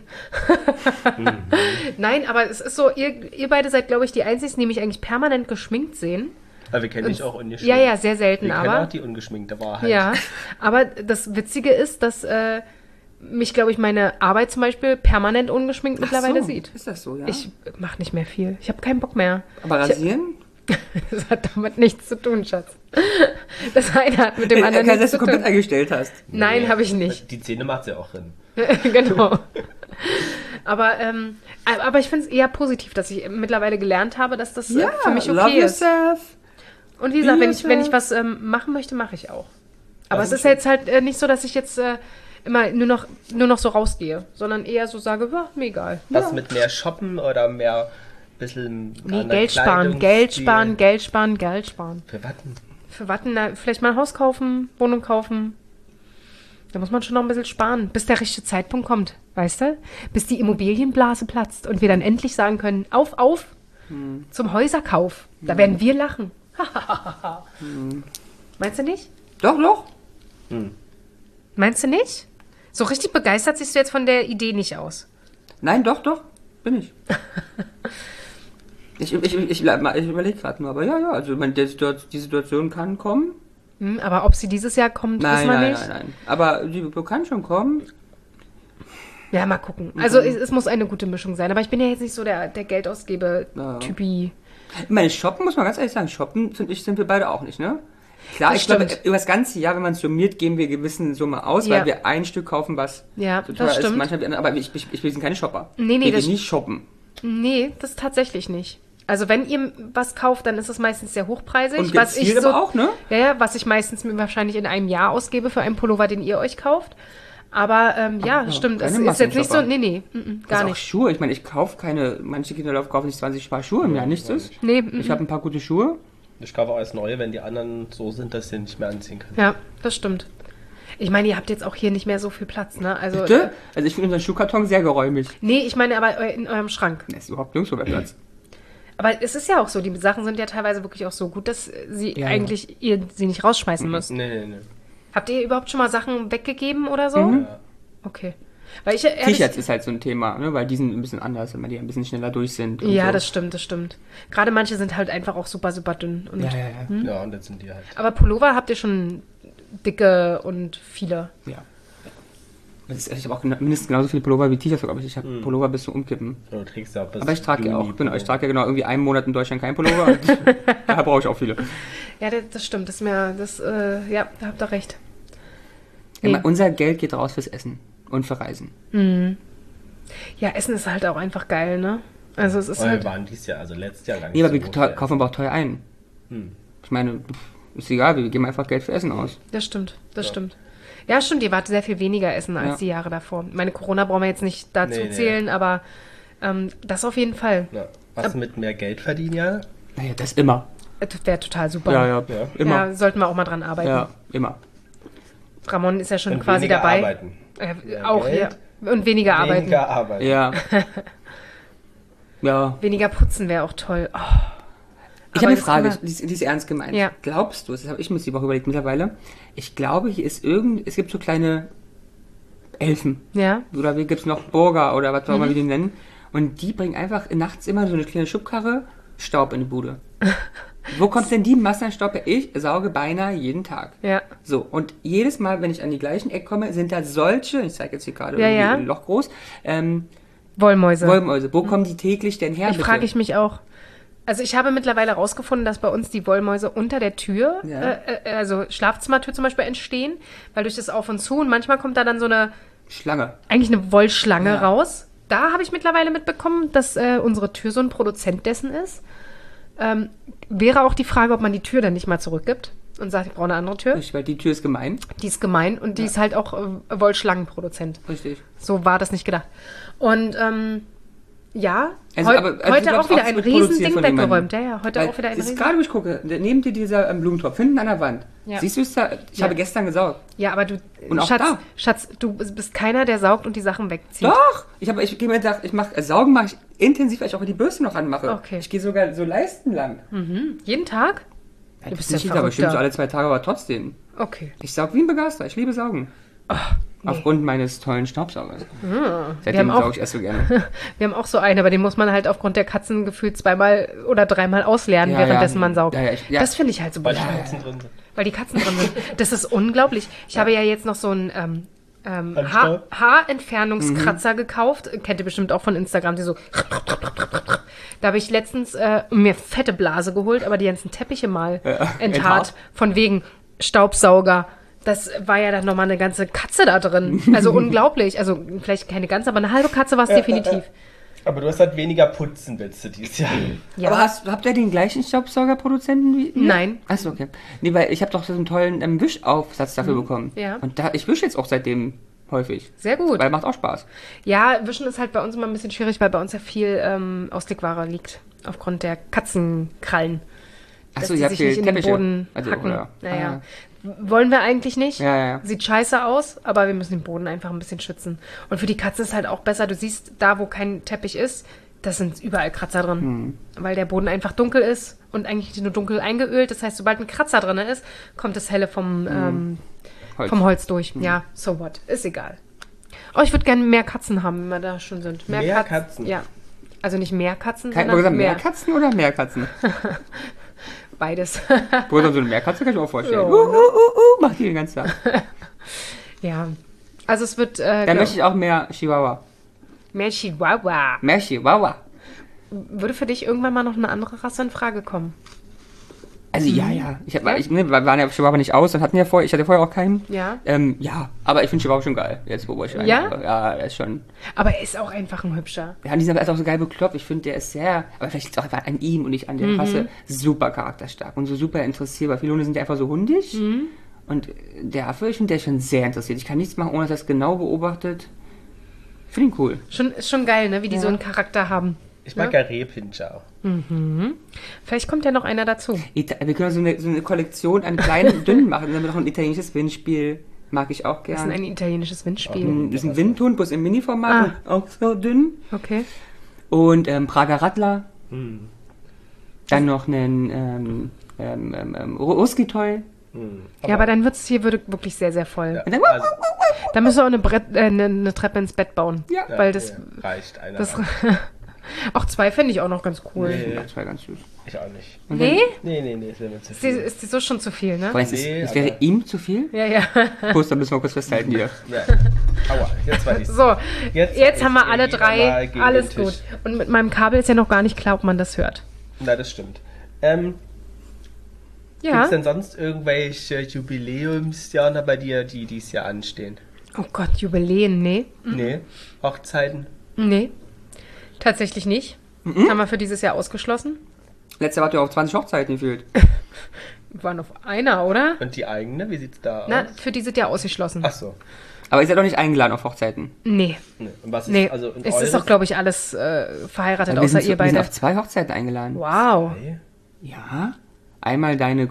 Nein, aber es ist so, ihr beide seid, glaube ich, die Einzigen, die mich eigentlich permanent geschminkt sehen. Aber wir kennen dich auch ungeschminkt. Ja, ja, sehr selten, Wir kennen aber... auch die ungeschminkte Wahrheit. Ja, aber das Witzige ist, dass mich, glaube ich, meine Arbeit zum Beispiel permanent ungeschminkt mittlerweile Ach so, sieht. Ist das so, ja? Ich mache nicht mehr viel. Ich habe keinen Bock mehr. Aber rasieren? Das hat damit nichts zu tun, Schatz. Das eine hat mit dem anderen Dass nichts du zu komplett tun. eingestellt hast. Nein, habe ich nicht. Die Zähne macht sie auch hin. Genau. Aber ich finde es eher positiv, dass ich mittlerweile gelernt habe, dass das für mich love okay ist. yourself. Und wie gesagt, Be wenn ich yourself. was machen möchte, mache ich auch. Aber Das es ist ist jetzt halt nicht so, dass ich jetzt immer nur noch so rausgehe, sondern eher so sage, ja, mir egal. Was mit mehr Shoppen oder mehr bisschen Nee, an der Geld sparen, Kleidungsstil? Geld sparen. Für was denn? Für was denn? Na, vielleicht mal ein Haus kaufen, Wohnung kaufen. Da muss man schon noch ein bisschen sparen, bis der richtige Zeitpunkt kommt, weißt du? Bis die Immobilienblase platzt und wir dann endlich sagen können, auf, zum Häuserkauf. Da werden wir lachen. Meinst du nicht? Doch. Meinst du nicht? So richtig begeistert siehst du jetzt von der Idee nicht aus. Nein, doch. Bin ich. Ich überlege gerade nur, aber ja, also ich meine, die Situation kann kommen. Aber ob sie dieses Jahr kommt, wissen wir nicht. Nein. Aber die kann schon kommen. Ja, mal gucken. Also es muss eine gute Mischung sein. Aber ich bin ja jetzt nicht so der Geldausgebe-Typi. Ich meine, shoppen, muss man ganz ehrlich sagen, shoppen sind wir beide auch nicht, ne? Klar, Das ich glaube, stimmt. über das ganze Jahr, wenn man es summiert, geben wir gewisse Summe aus, Ja. weil wir ein Stück kaufen, was Ja, so das teuer ist. stimmt. Manchmal, aber wir sind keine Shopper. Nee, wir das- gehen nicht shoppen. Nee, das tatsächlich nicht. Also wenn ihr was kauft, dann ist es meistens sehr hochpreisig. Und was ich gezielt aber auch, ne? Ja, was ich meistens mir wahrscheinlich in einem Jahr ausgebe für einen Pullover, den ihr euch kauft. Aber ja, stimmt. Es keine ist jetzt nicht so. Massenshopper. Nee, gar Also auch nicht. Schuhe. Ich meine, ich kaufe keine, manche Kinder kaufen sich 20 Paar Schuhe im Jahr, nichts ist. Nee, Ich habe ein paar gute Schuhe. Ich kaufe alles Neue, wenn die anderen so sind, dass sie nicht mehr anziehen können. Ja, das stimmt. Ich meine, ihr habt jetzt auch hier nicht mehr so viel Platz, ne? Also, Bitte? Also ich finde unseren Schuhkarton sehr geräumig. nee, ich meine aber in eurem Schrank. Da ist überhaupt nirgendwo mehr Platz. Aber es ist ja auch so, die Sachen sind ja teilweise wirklich auch so gut, dass sie Ja, ihr sie nicht rausschmeißen müsst. Nee. Habt ihr überhaupt schon mal Sachen weggegeben oder so? Ja. Okay. Weil ich ehrlich, T-Shirts ist halt so ein Thema, ne? Weil die sind ein bisschen anders, wenn die ein bisschen schneller durch sind. und ja, so. das stimmt. Gerade manche sind halt einfach auch super, super dünn. Und, Ja. Ja, und jetzt sind die halt. Aber Pullover habt ihr schon dicke und viele. Ja. Ich habe auch mindestens genauso viele Pullover wie T-Shirts, aber ich habe Pullover bis zum Umkippen. Du trägst ja auch bis Aber ich trage ja auch, Juni genau, ich trage ja genau irgendwie einen Monat in Deutschland keinen Pullover. Und da brauche ich auch viele. Ja, das stimmt. Ja, da habt ihr recht. Ja, Nee. unser Geld geht raus fürs Essen und für Reisen. Ja, Essen ist halt auch einfach geil, ne? Also es ist Oh, wir halt. waren dieses Jahr, also letztes Jahr gar nicht Nee, aber so wir groß. kaufen aber auch teuer ein. Ich meine, ist egal, wir geben einfach Geld für Essen aus. Das stimmt. Ja, stimmt, ihr wart sehr viel weniger essen als Ja. die Jahre davor. Meine Corona brauchen wir jetzt nicht dazu Nee. zählen, aber das auf jeden Fall. Ja. Was mit mehr Geld verdienen, ja? Naja, das immer. Das wäre total super. Ja, immer. Ja, sollten wir auch mal dran arbeiten. Ja, immer. Ramon ist ja schon Und quasi weniger dabei. arbeiten. Auch, ja. Geld, Und weniger arbeiten. Weniger arbeiten. Ja. Ja. Weniger putzen wäre auch toll. Oh. Ich Aber habe eine das Frage, kann die ist ernst gemeint. Ja. Glaubst du, das habe ich mir die Woche überlegt mittlerweile, ich glaube, hier ist es gibt so kleine Elfen. Ja. Oder wie gibt's noch Burger oder was auch Mhm. immer wir die nennen. Und die bringen einfach nachts immer so eine kleine Schubkarre Staub in die Bude. Wo kommt denn die Masse an Staub her? Ich sauge beinahe jeden Tag. Ja. So, und jedes Mal, wenn ich an die gleichen Eck komme, sind da solche, ich zeige jetzt hier gerade Ja, irgendwie ja. ein Loch groß, Wollmäuse. Wollmäuse. Wo kommen die täglich denn her? Ich bitte? frage mich auch. Also ich habe mittlerweile herausgefunden, dass bei uns die Wollmäuse unter der Tür, Ja. also Schlafzimmertür zum Beispiel, entstehen, weil durch das Auf und Zu und manchmal kommt da dann so Schlange. eigentlich eine Wollschlange Ja. raus. Da habe ich mittlerweile mitbekommen, dass unsere Tür so ein Produzent dessen ist. Wäre auch die Frage, ob man die Tür dann nicht mal zurückgibt und sagt, ich brauche eine andere Tür. Weil die Tür ist gemein. Die ist gemein und die ist halt auch Wollschlangenproduzent. Richtig. So war das nicht gedacht. Und ja, Also, heute du auch glaubst wieder es ein wird produziert Riesending von jemandem. weggeräumt. Ja, heute Weil auch wieder ein jetzt Riesen. gerade, wo ich gucke, neben dir dieser Blumentopf, hinten an der Wand. Ja. Siehst du es da? Ich Ja. habe gestern gesaugt. Ja, aber du, Und auch da. Schatz, du bist keiner, der saugt und die Sachen wegzieht. Doch! Ich gehe mir gedacht, Saugen mache ich intensiv, weil ich auch die Bürste noch anmache. Okay. Ich gehe sogar so leistenlang. Jeden Tag? Ja, Du das bist ja nicht jeder, aber verrückter. bestimmt so alle 2 Tage, aber trotzdem. Okay. Ich saug wie ein Begeisterter. Ich liebe Saugen. Aufgrund meines tollen Staubsaugers. Seitdem haben auch- sauge ich erst so gerne. Wir haben auch so eine, aber den muss man halt aufgrund der Katzen gefühlt 2-mal oder 3-mal ausleeren, Ja, währenddessen ja. man saugt. Ja. Das finde ich halt so Weil die blöd. Katzen drin sind. Weil die Katzen drin sind. Das ist unglaublich. Ich habe ja jetzt noch so ein Haarentfernungskratzer gekauft. Kennt ihr bestimmt auch von Instagram, die so. Da habe ich letztens mir fette Blase geholt, aber die ganzen Teppiche mal enthaart. Von wegen Staubsauger. Das war ja dann nochmal eine ganze Katze da drin. Also unglaublich. Also vielleicht keine ganze, aber eine halbe Katze war es definitiv. Aber du hast halt weniger Putzen, dieses Jahr. Ja. Aber habt ihr den gleichen Staubsaugerproduzenten wie ihr? Nein. Achso, okay. Nee, weil ich habe doch so einen tollen Wischaufsatz dafür bekommen. Ja. Und ich wische jetzt auch seitdem häufig. Sehr gut. Weil macht auch Spaß. Ja, Wischen ist halt bei uns immer ein bisschen schwierig, weil bei uns ja viel Auslegware liegt. Aufgrund der Katzenkrallen. Achso, dass ihr die habt sich nicht in den Teppiche. Boden hacken. Oder? Naja. Wollen wir eigentlich nicht. Ja. Sieht scheiße aus, aber wir müssen den Boden einfach ein bisschen schützen. Und für die Katze ist halt auch besser, du siehst, da wo kein Teppich ist, da sind überall Kratzer drin. Weil der Boden einfach dunkel ist und eigentlich nur dunkel eingeölt. Das heißt, sobald ein Kratzer drin ist, kommt das Helle vom Holz durch. Ja, so what. Ist egal. Oh, ich würde gerne mehr Katzen haben, wenn wir da schon sind. Mehr Katzen? Ja. Also nicht mehr Katzen, Kann sondern mehr Katzen oder mehr Katzen? beides. Bruder, so eine Meerkatze kann ich mir auch vorstellen. Ja. Macht die den ganzen Tag. Ja. Also es wird... Dann möchte ich auch mehr Chihuahua. mehr Chihuahua. Mehr Chihuahua. Würde für dich irgendwann mal noch eine andere Rasse in Frage kommen? Also ja. Wir waren ja Chihuahua nicht aus und ich hatte vorher auch keinen. Ja. Ja, aber ich finde Chihuahua schon geil. Jetzt, wo ich Ja? Ja, er ist schon... Aber er ist auch einfach ein hübscher. Ja, und die sind aber auch so geil bekloppt. Ich finde, der ist sehr... Aber vielleicht liegt es auch einfach an ihm und nicht an der Rasse. Super charakterstark und so super interessierbar. Viele Hunde sind ja einfach so hundig. Und der Affe, ich finde, der ist schon sehr interessiert. Ich kann nichts machen, ohne dass er es genau beobachtet. Ich finde ihn cool. Ist schon geil, ne? Wie die so einen Charakter haben. Ich mag ja Rehpinscher auch. Vielleicht kommt ja noch einer dazu. Wir können so eine Kollektion an kleinen, dünnen machen. Dann haben wir noch ein italienisches Windspiel. Mag ich auch Das ist gerne. ein italienisches Windspiel. Das ist ein Windhund, bloß im Mini-Format und auch so dünn. Okay. Und Prager Radler. Dann noch einen Ruskitoy. Ja, aber dann wird es hier wirklich sehr, sehr voll. Ja, Und dann, also, Da müssen wir auch eine Treppe ins Bett bauen. Ja. Weil das... reicht einer. das auch 2 fände ich auch noch ganz cool. Nee. das war ganz süß. Ich auch nicht. Nee? Nee, das wäre mir zu Ist die, viel. ist die so schon zu viel, ne? Weißt du, Nee, das wäre aber- ihm zu viel? Ja. Prost, da müssen wir kurz festhalten hier. Ja. Aua, jetzt war die So, jetzt haben wir ich alle gehe 3. mal gegen Alles den Tisch. gut. Und mit meinem Kabel ist ja noch gar nicht klar, ob man das hört. Na, das stimmt. Gibt Ja. es denn sonst irgendwelche Jubiläumsjahre bei dir, die dieses Jahr anstehen? Oh Gott, Jubiläen, nee. Nee. Hochzeiten? Nee. Tatsächlich nicht. Haben wir für dieses Jahr ausgeschlossen. Letztes Jahr wart ihr auf 20 Hochzeiten gefühlt. Wir waren auf einer, oder? Und die eigene? Wie sieht's da Na, aus? für dieses Jahr ausgeschlossen. Ach so. Aber ihr seid doch nicht eingeladen auf Hochzeiten. Nee. Nee. Und was ist, Nee. also und Es eures? ist doch, glaube ich, alles verheiratet, Wir außer sind ihr wir sind beide. auf 2 Hochzeiten eingeladen. Wow. Nee. Ja. Einmal deine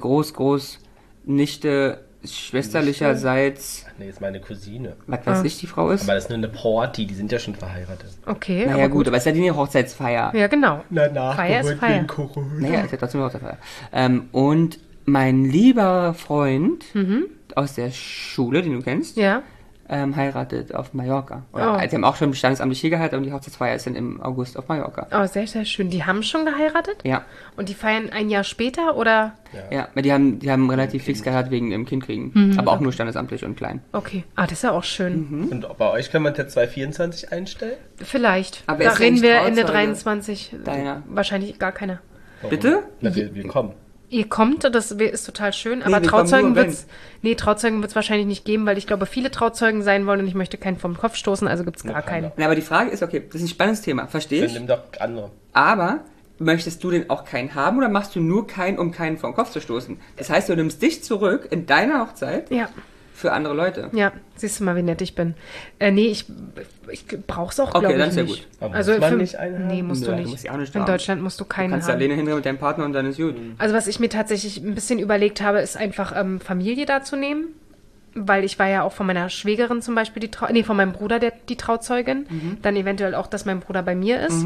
Nichte schwesterlicherseits, Nee, ist meine Cousine. was weiß ich, die Frau ist. Aber das ist nur eine Party, die sind ja schon verheiratet. Okay. Naja, aber gut, aber es ist ja die Hochzeitsfeier. Ja, genau. Na, Feier ist Feier. Corona. Naja, ist ja trotzdem eine Hochzeitsfeier. Und mein lieber Freund aus der Schule, den du kennst, Ja. heiratet auf Mallorca. Oder, Oh. die haben auch schon standesamtlich hier geheiratet und die Hochzeitsfeier ist dann im August auf Mallorca. Oh, sehr, sehr schön. Die haben schon geheiratet? Ja, Und die feiern ein Jahr später, oder? ja, weil die haben relativ fix geheiratet wegen dem Kindkriegen. Aber auch nur standesamtlich und klein. Okay. Ah, das ist ja auch schön. Und bei euch kann man der 224 einstellen? Vielleicht. Aber Da ist ja reden nicht wir Ende Trauzeuge 23. deiner? Wahrscheinlich gar keiner. Warum? Bitte? Na, wir kommen. Ihr kommt, das ist total schön, aber wir kommen Trauzeugen nur, wird's wahrscheinlich nicht geben, weil ich glaube, viele Trauzeugen sein wollen und ich möchte keinen vom Kopf stoßen, also gibt's gar keinen. Na, aber die Frage ist, okay, das ist ein spannendes Thema, verstehe Dann ich. nimm doch andere. Aber möchtest du denn auch keinen haben oder machst du nur keinen, um keinen vom Kopf zu stoßen? Das heißt, du nimmst dich zurück in deiner Hochzeit Ja, für andere Leute. ja, siehst du mal, wie nett ich bin. Nee, ich brauch's auch, Okay, glaube dann ich ist ja nicht. gut. Aber Also muss man für, nicht einen haben? nee, musst du Nö, nicht. du musst ja auch nicht In haben. Deutschland musst du Du keinen kannst haben. alleine hingehen mit deinem Partner und dann ist gut. Also was ich mir tatsächlich ein bisschen überlegt habe, ist einfach Familie da zu nehmen. Weil ich war ja auch von meiner Schwägerin zum Beispiel von meinem Bruder die Trauzeugin. Dann eventuell auch, dass mein Bruder bei mir ist.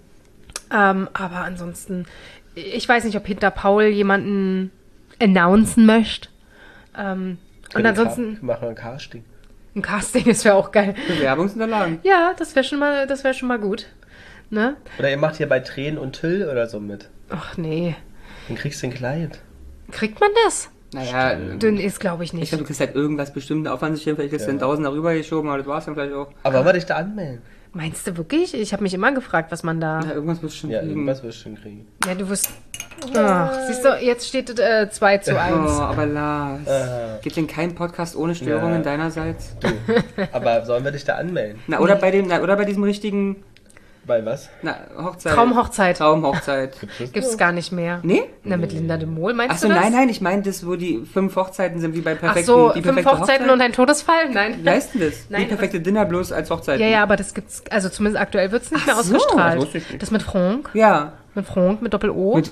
Aber ansonsten, ich weiß nicht, ob hinter Paul jemanden announcen möchte. Und ansonsten, Machen wir ein Casting. ein Casting, das wäre auch geil. Bewerbungsunterlagen. Ja, das wäre schon mal gut. Ne? Oder ihr macht hier bei Tränen und Till oder so mit. Ach nee. Dann kriegst du ein Kleid. Kriegt man das? Naja, Dünn ist, glaube ich ich nicht. glaube, du kriegst halt irgendwas bestimmt Aufwandsschirm, vielleicht kriegst du den 1000 darüber geschoben, aber das war's dann vielleicht auch. Aber wollen wir dich da anmelden? Meinst du wirklich? Ich habe mich immer gefragt, was man da... Ja, irgendwas wirst du schon Ja, kriegen. irgendwas wirst du schon kriegen. Ja, du wirst... Ach, siehst du, jetzt steht 2:1. Oh, aber Lars, gibt denn keinen Podcast ohne Störungen Ja. deinerseits? Du. Aber sollen wir dich da anmelden? Oder bei diesem richtigen Bei was? Hochzeit. Traumhochzeit Traumhochzeit. gibt es gar nicht mehr. Nee? Na, mit Linda de Mol, meinst Achso, du das? nein, ich meine das, wo die 5 Hochzeiten sind, wie bei Ach perfekten so, die 5 perfekte Hochzeiten Hochzeit. und ein Todesfall? Nein. Wie heißt denn das? Nein, Die perfekte Dinner bloß als Hochzeit. Ja, aber das gibt's, also zumindest aktuell wird es nicht Ach mehr so, ausgestrahlt. das wusste ich nicht. Das mit Franck, Ja, mit Doppel-O. mit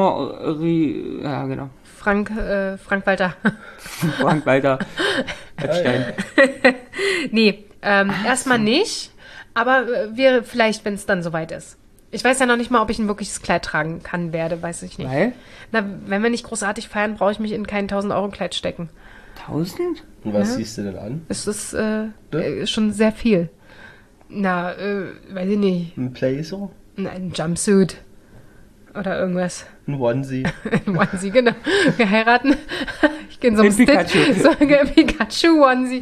ja genau. Frank Walter. Frank Walter. Epstein. Nee, erstmal nicht, aber wir vielleicht, wenn es dann soweit ist. Ich weiß ja noch nicht mal, ob ich ein wirkliches Kleid tragen kann, weiß ich nicht. Weil? Na, wenn wir nicht großartig feiern, brauche ich mich in kein 1000-Euro-Kleid stecken. 1000? Und was siehst du denn an? Es ist schon sehr viel. Na, weiß ich nicht. Ein Blazer? Ein Jumpsuit. Oder irgendwas. Ein Onesie? Ein Onesie, genau. Wir heiraten. Ich gehe in so einem Ein Stick. Pikachu. So ein Pikachu-Onesie.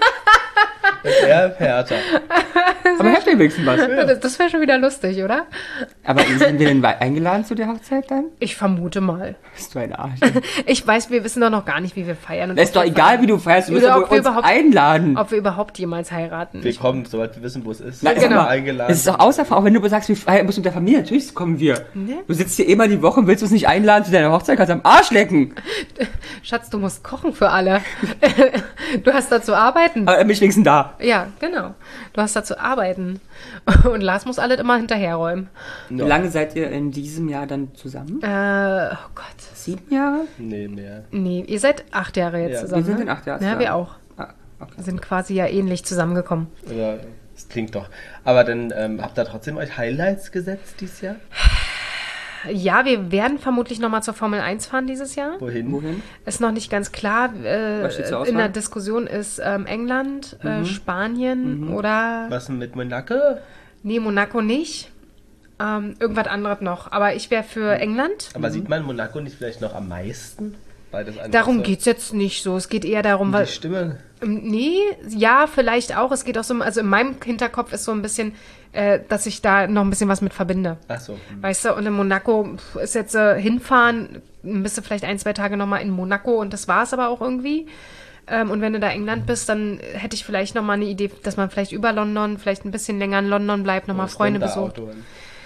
Der härter. Aber hätte wenigstens was. Das wäre schon wieder lustig, oder? Aber sind wir denn eingeladen zu der Hochzeit dann? Ich vermute mal. Bist du ein Arsch. Ich weiß, wir wissen doch noch gar nicht, wie wir feiern. Und Das ist doch egal, wie du feierst. Du musst Oder doch ob wir uns überhaupt- einladen. Ob wir überhaupt jemals heiraten. Wir kommen, sobald wir wissen, wo es ist. Na, Sind wir genau. eingeladen. Es ist doch außer, auch wenn du sagst, wir feiern musst mit der Familie, natürlich kommen wir. Ne? Du sitzt hier immer die Woche und willst uns nicht einladen zu deiner Hochzeit, kannst am Arsch lecken. Schatz, du musst kochen für alle. Du hast da zu arbeiten. Aber mich wenigstens da. Ja, genau. Du hast da zu arbeiten. Und Lars muss alles immer hinterherräumen. Wie lange seid ihr in diesem Jahr dann zusammen? Oh Gott. 7 Jahre? Nee, mehr. Nee, ihr seid 8 Jahre jetzt Ja, zusammen. wir sind ne? in 8 Jahren Ja, zusammen. wir auch. Ah, okay. Wir sind quasi ja ähnlich zusammengekommen. Ja, das klingt doch. Aber dann habt ihr trotzdem euch Highlights gesetzt dieses Jahr? Ja, wir werden vermutlich nochmal zur Formel 1 fahren dieses Jahr. Wohin? Wohin? Ist noch nicht ganz klar. Was steht zur Auswahl? In der Diskussion ist England, Spanien oder... Was denn mit Monaco? Nee, Monaco nicht. Irgendwas anderes noch. Aber ich wäre für England. Aber sieht man Monaco nicht vielleicht noch am meisten? Weil das einfach Darum so geht's jetzt nicht so. Es geht eher darum, weil... die Stimme. Nee, ja, vielleicht auch. Es geht auch so, also in meinem Hinterkopf ist so ein bisschen, dass ich da noch ein bisschen was mit verbinde. Ach so. Weißt du, und in Monaco ist jetzt hinfahren, bist du vielleicht 1-2 Tage nochmal in Monaco und das war es aber auch irgendwie. Und wenn du da England bist, dann hätte ich vielleicht nochmal eine Idee, dass man vielleicht über London, vielleicht ein bisschen länger in London bleibt, nochmal Wo ist Freunde denn da besucht. Autobahn?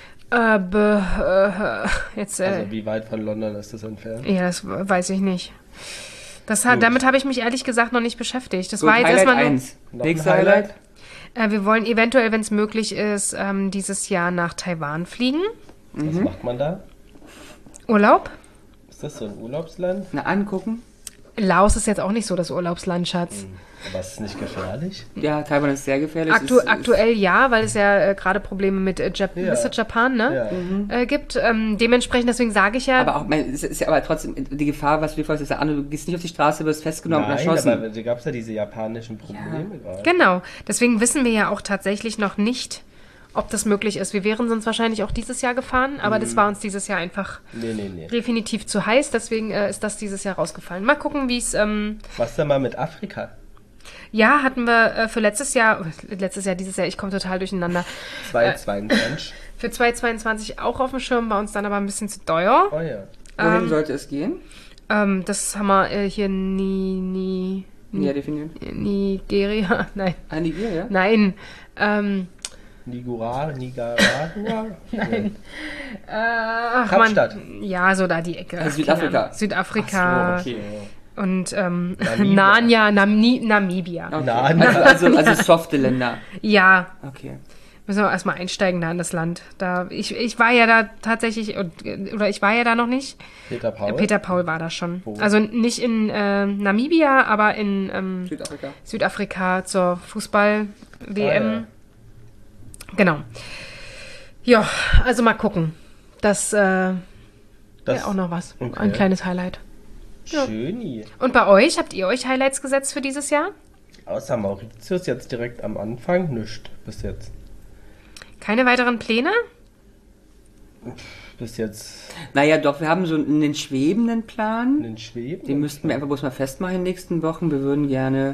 Jetzt, Also wie weit von London ist das entfernt? ja, das weiß ich nicht. Damit habe ich mich ehrlich gesagt noch nicht beschäftigt. Das Gut, war jetzt Highlight erstmal nur, 1. Noch ein Nächster Highlight? Highlight? wir wollen eventuell, wenn es möglich ist, dieses Jahr nach Taiwan fliegen. Was macht man da? Urlaub. Ist das so ein Urlaubsland? Na, angucken. Laos ist jetzt auch nicht so das Urlaubsland, Schatz. Aber ist es nicht gefährlich? Ja, Taiwan ist sehr gefährlich. Aktuell ja, weil es ja gerade Probleme mit ist es Japan, ne? Ja. Gibt. Dementsprechend, deswegen sage ich ja, Aber auch, es ist ja aber trotzdem, die Gefahr, was du dir vorstellst, ist ja, du gehst nicht auf die Straße, wirst festgenommen und Nein, erschossen. aber da gab es ja diese japanischen Probleme gerade. genau. Deswegen wissen wir ja auch tatsächlich noch nicht, ob das möglich ist. Wir wären sonst wahrscheinlich auch dieses Jahr gefahren, aber das war uns dieses Jahr einfach Nee. definitiv zu heiß. Deswegen ist das dieses Jahr rausgefallen. Mal gucken, wie es... Was denn mal mit Afrika? ja, hatten wir für dieses Jahr, ich komme total durcheinander. 2022. Für 2022 auch auf dem Schirm, bei uns dann aber ein bisschen zu teuer. Oh ja. Wohin sollte es gehen? Das haben wir hier Ja, definieren. Nigeria. Nein. Ah, Nigeria? Nein. Nicaragua? Nein. Ach, Kapstadt. Mann. Ja, so da die Ecke. Also Südafrika. Keine Ahnung. Südafrika. Okay. Und Namibia. Namibia. Okay. Nein. Also softe Länder. Ja, Okay. müssen wir erstmal einsteigen da in das Land. Ich war ja da tatsächlich, oder ich war ja da noch nicht. Peter Paul? Peter Paul war da schon. Wo? Also nicht in Namibia, aber in Südafrika. Südafrika zur Fußball-WM. Ah, ja. Genau. Ja, also mal gucken. Das wäre auch noch was. okay. Ein kleines Highlight. Schöni. Und bei euch? Habt ihr euch Highlights gesetzt für dieses Jahr? Außer Mauritius jetzt direkt am Anfang, nichts bis jetzt. Keine weiteren Pläne? bist jetzt Naja, doch, wir haben so einen schwebenden Plan. in den Schweben. Den müssten wir einfach bloß mal festmachen in den nächsten Wochen. Wir würden gerne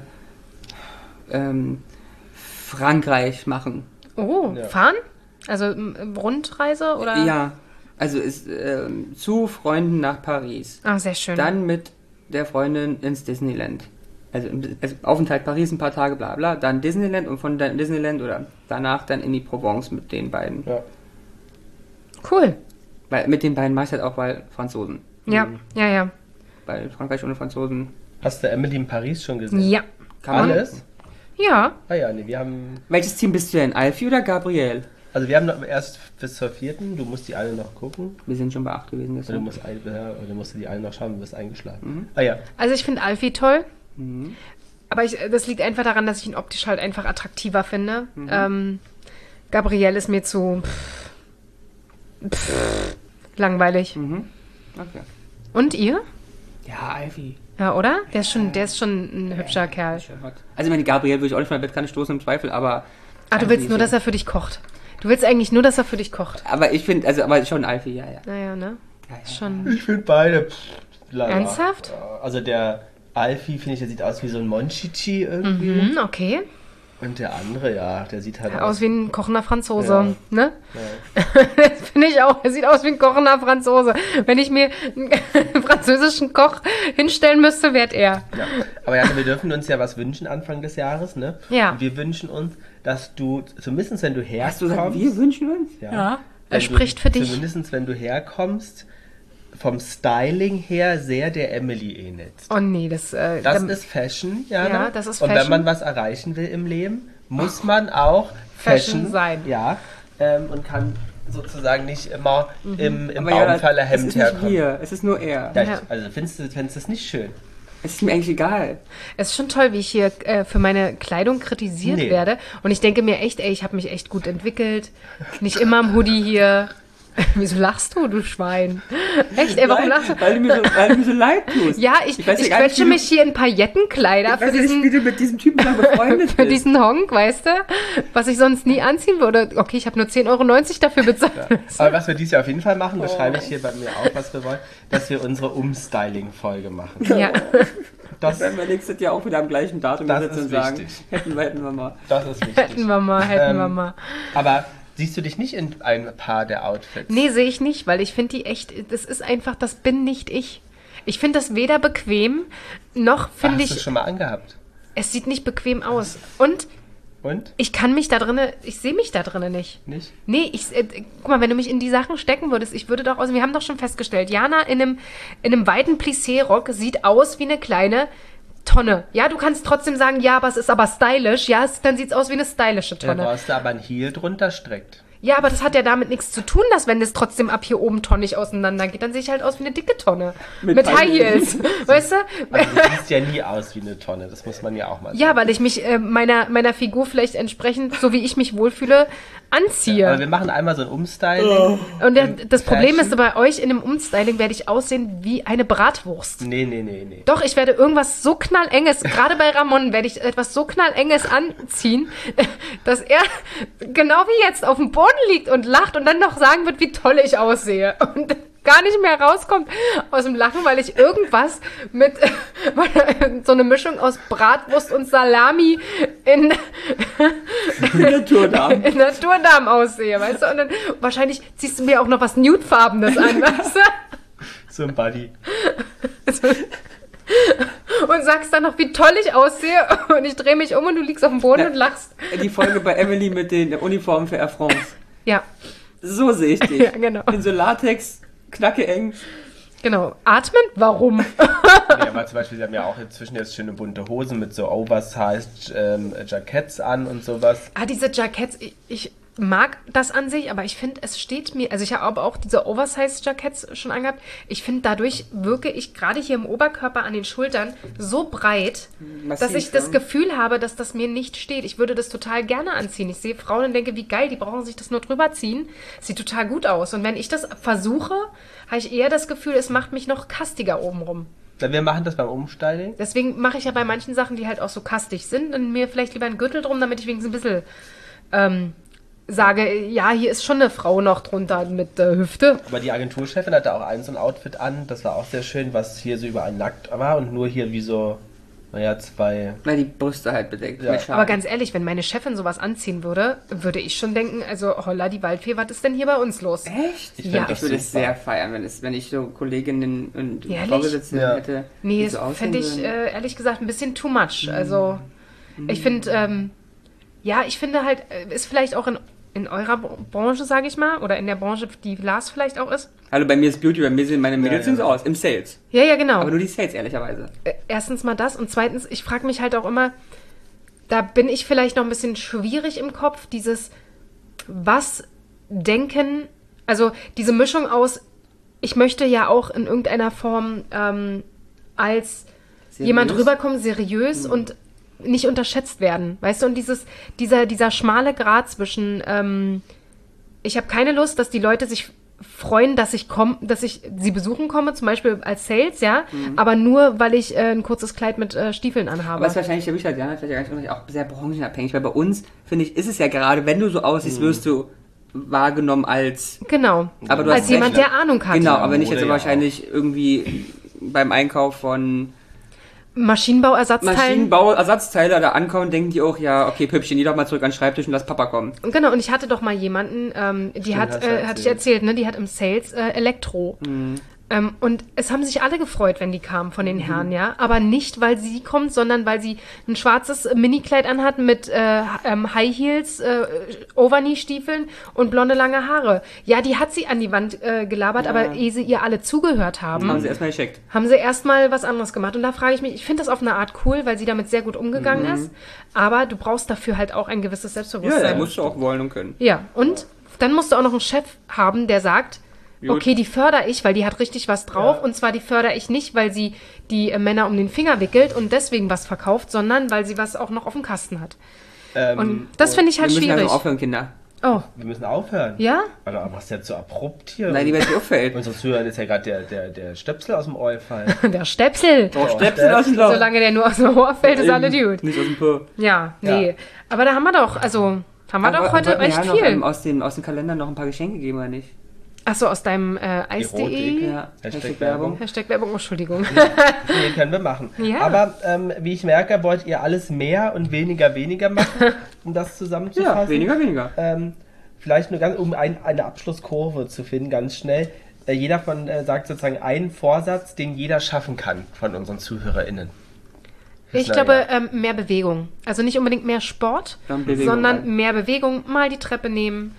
Frankreich machen. Oh, Ja. fahren? Also Rundreise oder? Ja, also ist zu Freunden nach Paris. Ah, sehr schön. Dann mit der Freundin ins Disneyland. Also Aufenthalt Paris, ein paar Tage, bla bla. Dann Disneyland und von Disneyland oder danach dann in die Provence mit den beiden. Ja. Cool. Weil mit den beiden mache ich halt auch, weil Franzosen. Ja, ja. Weil Frankreich ohne Franzosen Hast du Emily in Paris schon gesehen? Ja. kann man. Alles? Ja. Ah ja, nee, wir haben... Welches Team bist du denn? Alfie oder Gabriel? Also wir haben noch erst bis zur 4. Du musst die alle noch gucken. Wir sind schon bei 8 gewesen. Oder Deshalb. du musst die alle noch schauen, du wirst eingeschlafen. Ah ja. Also ich finde Alfie toll. Aber das liegt einfach daran, dass ich ihn optisch halt einfach attraktiver finde. Gabrielle ist mir zu langweilig. Okay. Und ihr? Ja, Alfie. Ja, oder? Der ist schon ein hübscher Kerl. Schön hot. Also ich meine, Gabriel würde ich auch nicht von der Bettkante stoßen im Zweifel, aber... Ah, du willst nur, dass er für dich kocht. Du willst eigentlich nur, dass er für dich kocht. Aber ich finde, aber schon Alfie, ja. Naja, ne? Ja. Schon. Ich finde beide... lala. Ernsthaft? Ja, also der Alfie, finde ich, der sieht aus wie so ein Monchichi irgendwie. Mhm, okay. Und der andere, ja, der sieht halt Aus wie ein kochender Franzose, Ja. ne? Ja. Das finde ich auch. Er sieht aus wie ein kochender Franzose. Wenn ich mir einen französischen Koch hinstellen müsste, wäre er. Ja. Aber ja, wir dürfen uns ja was wünschen Anfang des Jahres, ne? Ja. Und wir wünschen uns, dass du, zumindest wenn du Hast du herkommst... gesagt, wir wünschen uns? Ja. Er spricht für dich. Zumindest wenn du herkommst, vom Styling her sehr der Emily ähnelt. Oh nee, das Das ist Fashion, Jana. Ja, das ist Und wenn Fashion. man was erreichen will im Leben, muss man auch Fashion sein. Ja, und kann sozusagen nicht immer im Aber ja, es Baumfällerhemd ist nicht herkommen. wir, es ist nur er. Ja, Ja. also findest du das nicht schön? Es ist mir eigentlich egal. Es ist schon toll, wie ich hier für meine Kleidung kritisiert Nee. werde. Und ich denke mir echt, ey, ich habe mich echt gut entwickelt. Nicht immer im Hoodie hier. Wieso lachst du, du Schwein? Echt, ey, warum lachst du? Weil du mir so leid tust. Ja, ich weiß ja gar nicht, quetsche wie du- mich hier in Paillettenkleider Ich für weiß ja nicht, wie diesen, du mit diesem Typen dann befreundet für bist. diesen Honk, weißt du? Was ich sonst nie anziehen würde. Okay, ich habe nur 10,90 Euro dafür bezahlt. Aber was wir dieses Jahr auf jeden Fall machen, das schreibe ich hier bei mir auf, was wir wollen, dass wir unsere Umstyling-Folge machen. Ja. Das, Wenn wir nächstes Jahr auch wieder am gleichen Datum Das sitzen ist und sagen, wichtig. hätten wir mal. das ist wichtig. Hätten wir mal. Aber siehst du dich nicht in ein paar der Outfits? Nee, sehe ich nicht, weil ich finde die echt, das ist einfach, das bin nicht ich. Ich finde das weder bequem, noch finde Hast du es ich, schon mal angehabt? es sieht nicht bequem aus. Und Und? ich kann mich da drinnen, ich sehe mich da drinnen nicht. Nicht? Nee, guck mal, wenn du mich in die Sachen stecken würdest, ich würde doch aus, wir haben doch schon festgestellt, Jana in einem weiten Plissé-Rock sieht aus wie eine kleine Tonne. Ja, du kannst trotzdem sagen, ja, aber es ist aber stylisch. Ja, dann sieht es aus wie eine stylische Da Tonne. brauchst du aber ein Heel drunter streckt. Ja, aber das hat ja damit nichts zu tun, dass wenn es trotzdem ab hier oben tonnig auseinander geht, dann sehe ich halt aus wie eine dicke Tonne. Mit High Heels. Weißt du? Also du siehst ja nie aus wie eine Tonne, das muss man ja auch mal sagen. Ja, weil ich mich meiner Figur vielleicht entsprechend, so wie ich mich wohlfühle, anziehe. Aber wir machen einmal so ein Umstyling. Und das Problem Fashion? ist, bei euch in dem Umstyling werde ich aussehen wie eine Bratwurst. Nee. Doch, ich werde irgendwas so knallenges, gerade bei Ramon werde ich etwas so knallenges anziehen, dass er genau wie jetzt auf dem Boden liegt und lacht und dann noch sagen wird, wie toll ich aussehe. Und gar nicht mehr rauskommt aus dem Lachen, weil ich irgendwas mit so eine Mischung aus Bratwurst und Salami in Naturdarm. in Naturdarm aussehe, weißt du? Und dann wahrscheinlich ziehst du mir auch noch was Nudefarbenes an, weißt du? So ein Buddy. Und sagst dann noch, wie toll ich aussehe und ich drehe mich um und du liegst auf dem Boden und lachst. Die Folge bei Emily mit den Uniformen für Air France. Ja, So sehe ich dich. Ja, genau. In so Latex, knacke eng. genau. Atmen? Warum? Nee, aber zum Beispiel, sie haben ja auch inzwischen jetzt schöne bunte Hosen mit so oversized Jacketts an und sowas. Diese Jacketts, ich mag das an sich, aber ich finde, es steht mir, also ich habe aber auch diese Oversize-Jacketts schon angehabt, ich finde, dadurch wirke ich gerade hier im Oberkörper an den Schultern so breit, Massiv, dass ich das ja. Gefühl habe, dass das mir nicht steht. Ich würde das total gerne anziehen. Ich sehe Frauen und denke, wie geil, die brauchen sich das nur drüber ziehen. Sieht total gut aus. Und wenn ich das versuche, habe ich eher das Gefühl, es macht mich noch kastiger obenrum. Dann wir machen das beim Umstyling. Deswegen mache ich ja bei manchen Sachen, die halt auch so kastig sind, dann mir vielleicht lieber einen Gürtel drum, damit ich wenigstens ein bisschen sage, ja, hier ist schon eine Frau noch drunter mit Hüfte. Aber die Agenturchefin hatte auch so ein Outfit an, das war auch sehr schön, was hier so überall nackt war und nur hier wie so, zwei... Weil die Brüste halt bedeckt. Ja. mit Schalen. Aber ganz ehrlich, wenn meine Chefin sowas anziehen würde, würde ich schon denken, also holla die Waldfee, was ist denn hier bei uns los? Echt? Ich Ja. fänd Ich würde es super. sehr feiern, wenn ich so Kolleginnen und Ehrlich? Vorgesetzten Ja. hätte. Nee, die das so aussehen fände ich würden. ehrlich gesagt ein bisschen too much. Also ich finde, ich finde halt, ist vielleicht auch in eurer Branche, sage ich mal, oder in der Branche, die Lars vielleicht auch ist. Hallo, bei mir ist Beauty, bei mir sehen meine Mädels Ja, ja. so aus, im Sales. Ja, genau. Aber nur die Sales, ehrlicherweise. Erstens mal das und zweitens, ich frage mich halt auch immer, da bin ich vielleicht noch ein bisschen schwierig im Kopf, was denken, also diese Mischung aus, ich möchte ja auch in irgendeiner Form als Seriös? jemand rüberkommen, seriös und nicht unterschätzt werden, weißt du, und dieser schmale Grat zwischen, ich habe keine Lust, dass die Leute sich freuen, dass ich sie besuchen komme, zum Beispiel als Sales, ja, aber nur, weil ich ein kurzes Kleid mit Stiefeln anhabe. Aber es ist wahrscheinlich, der Wichler, Diana, vielleicht ja gar nicht auch sehr branchenabhängig, weil bei uns, finde ich, ist es ja gerade, wenn du so aussiehst, wirst du wahrgenommen als... Genau, Aber du als hast jemand, recht. der Ahnung hat. Genau, aber nicht Oder jetzt ja wahrscheinlich irgendwie beim Einkauf von Maschinenbauersatzteilen. Maschinenbauersatzteile da ankommen, denken die auch, ja, okay, Püppchen, geh doch mal zurück an den Schreibtisch und lass Papa kommen. Genau, und ich hatte doch mal jemanden, die Stimmt, hast du hatte ich erzählt, ne, die hat im Sales Elektro. Und es haben sich alle gefreut, wenn die kamen von den Herren, ja. Aber nicht, weil sie kommt, sondern weil sie ein schwarzes Minikleid anhat mit High Heels, Overknee-Stiefeln und blonde lange Haare. Ja, die hat sie an die Wand gelabert, aber ehe sie ihr alle zugehört haben, Haben sie erstmal gescheckt. haben sie erstmal was anderes gemacht. Und da frage ich mich, ich finde das auf eine Art cool, weil sie damit sehr gut umgegangen ist. Aber du brauchst dafür halt auch ein gewisses Ja, Selbstbewusstsein. ja, musst du auch wollen und können. Ja, und dann musst du auch noch einen Chef haben, der sagt, Gut. okay, die fördere ich, weil die hat richtig was drauf. Und zwar die fördere ich nicht, weil sie die Männer um den Finger wickelt und deswegen was verkauft, sondern weil sie was auch noch auf dem Kasten hat. Und das finde ich halt Wir müssen schwierig. also aufhören, Kinder. Oh, Wir müssen aufhören. ja? Aber was jetzt so abrupt hier? Nein, die werden dir auffällt. Unsere Zuhörer ist ja gerade der Stöpsel aus dem Ohr fallen. Der Stöpsel. Doch, Stöpsel aus dem Loch. Solange der nur aus dem Ohr fällt, ist alle gut. Nicht aus dem Po. Ja, nee. Aber da haben wir doch, heute wollten wir echt ja viel. noch aus dem Kalender noch ein paar Geschenke geben, oder nicht? Achso, aus deinem Eis.de. Erotik. Ja, Hashtag Werbung. Hashtag Werbung, Entschuldigung. Nee, können wir machen. Ja. Aber wie ich merke, wollt ihr alles mehr und weniger machen, um das zusammenzufassen. Ja, weniger. Vielleicht nur ganz, um eine Abschlusskurve zu finden, ganz schnell. Jeder sagt sozusagen einen Vorsatz, den jeder schaffen kann von unseren ZuhörerInnen. Ich glaube, mehr Bewegung. Also nicht unbedingt mehr Sport, Dann Bewegung sondern halt. mehr Bewegung, mal die Treppe nehmen.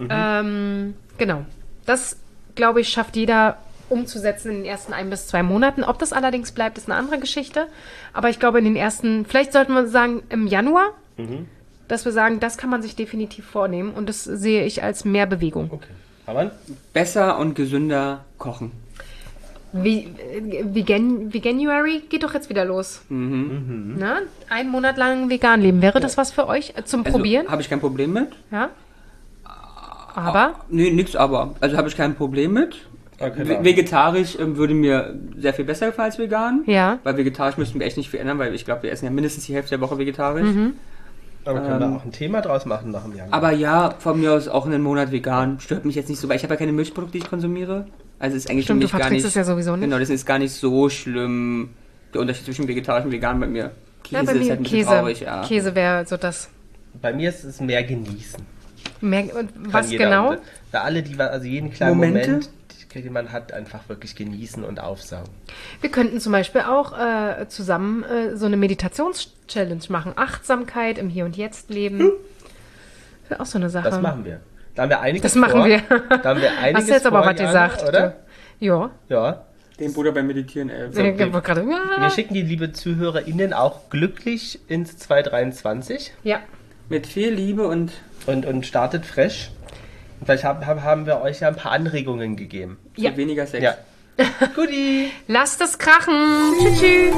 Genau. Das, glaube ich, schafft jeder umzusetzen in den ersten 1 bis 2 Monaten. Ob das allerdings bleibt, ist eine andere Geschichte. Aber ich glaube, in den ersten, vielleicht sollten wir sagen, im Januar, dass wir sagen, das kann man sich definitiv vornehmen. Und das sehe ich als mehr Bewegung. Okay. Hammann? Besser und gesünder kochen. Veganuary geht doch jetzt wieder los. Na, 1 Monat lang vegan leben. Wäre das was für euch zum Probieren? Habe ich kein Problem mit. Ja. Aber? Nee, nix aber. Also habe ich kein Problem mit. Okay, Vegetarisch würde mir sehr viel besser gefallen als vegan. Ja. Weil vegetarisch müssten wir echt nicht viel ändern, weil ich glaube, wir essen ja mindestens die Hälfte der Woche vegetarisch. Aber können wir auch ein Thema draus machen nach dem Januar? Aber ja, von mir aus auch einen Monat vegan. Stört mich jetzt nicht so, weil ich habe ja keine Milchprodukte, die ich konsumiere. Also ist eigentlich Stimmt, für du mich gar verträgst nicht... es ja sowieso nicht. Genau, das ist gar nicht so schlimm. Der Unterschied zwischen vegetarisch und vegan bei mir. Käse Ja, bei ist mir halt ein bisschen Käse. traurig, ja. Käse wäre so das. Bei mir ist es mehr genießen. Und was Kann jeder. genau? Und da alle, also jeden kleinen Momente? Moment, den man hat, einfach wirklich genießen und aufsaugen. Wir könnten zum Beispiel auch zusammen so eine Meditations-Challenge machen. Achtsamkeit im Hier und Jetzt leben. Wäre auch so eine Sache. Das machen wir. Da haben wir einiges Das machen vor. wir. Da haben wir einiges Hast du jetzt aber vor, was Jana, gesagt? oder? Ja. Ja. Den Bruder beim Meditieren, Ich wollte gerade, Wir schicken die liebe ZuhörerInnen auch glücklich ins 2023 ja. Mit viel Liebe und und startet fresh. Und vielleicht haben wir euch ja ein paar Anregungen gegeben. Ja. weniger Sex. Ja. Guti. Lasst es krachen. Tschüss. Tschüss.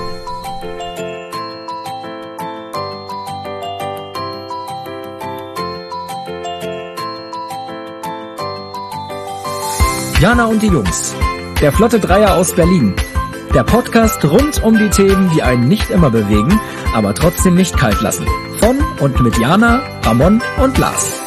Jana und die Jungs. Der Flotte Dreier aus Berlin. Der Podcast rund um die Themen, die einen nicht immer bewegen, aber trotzdem nicht kalt lassen. Von und mit Jana, Ramon und Lars.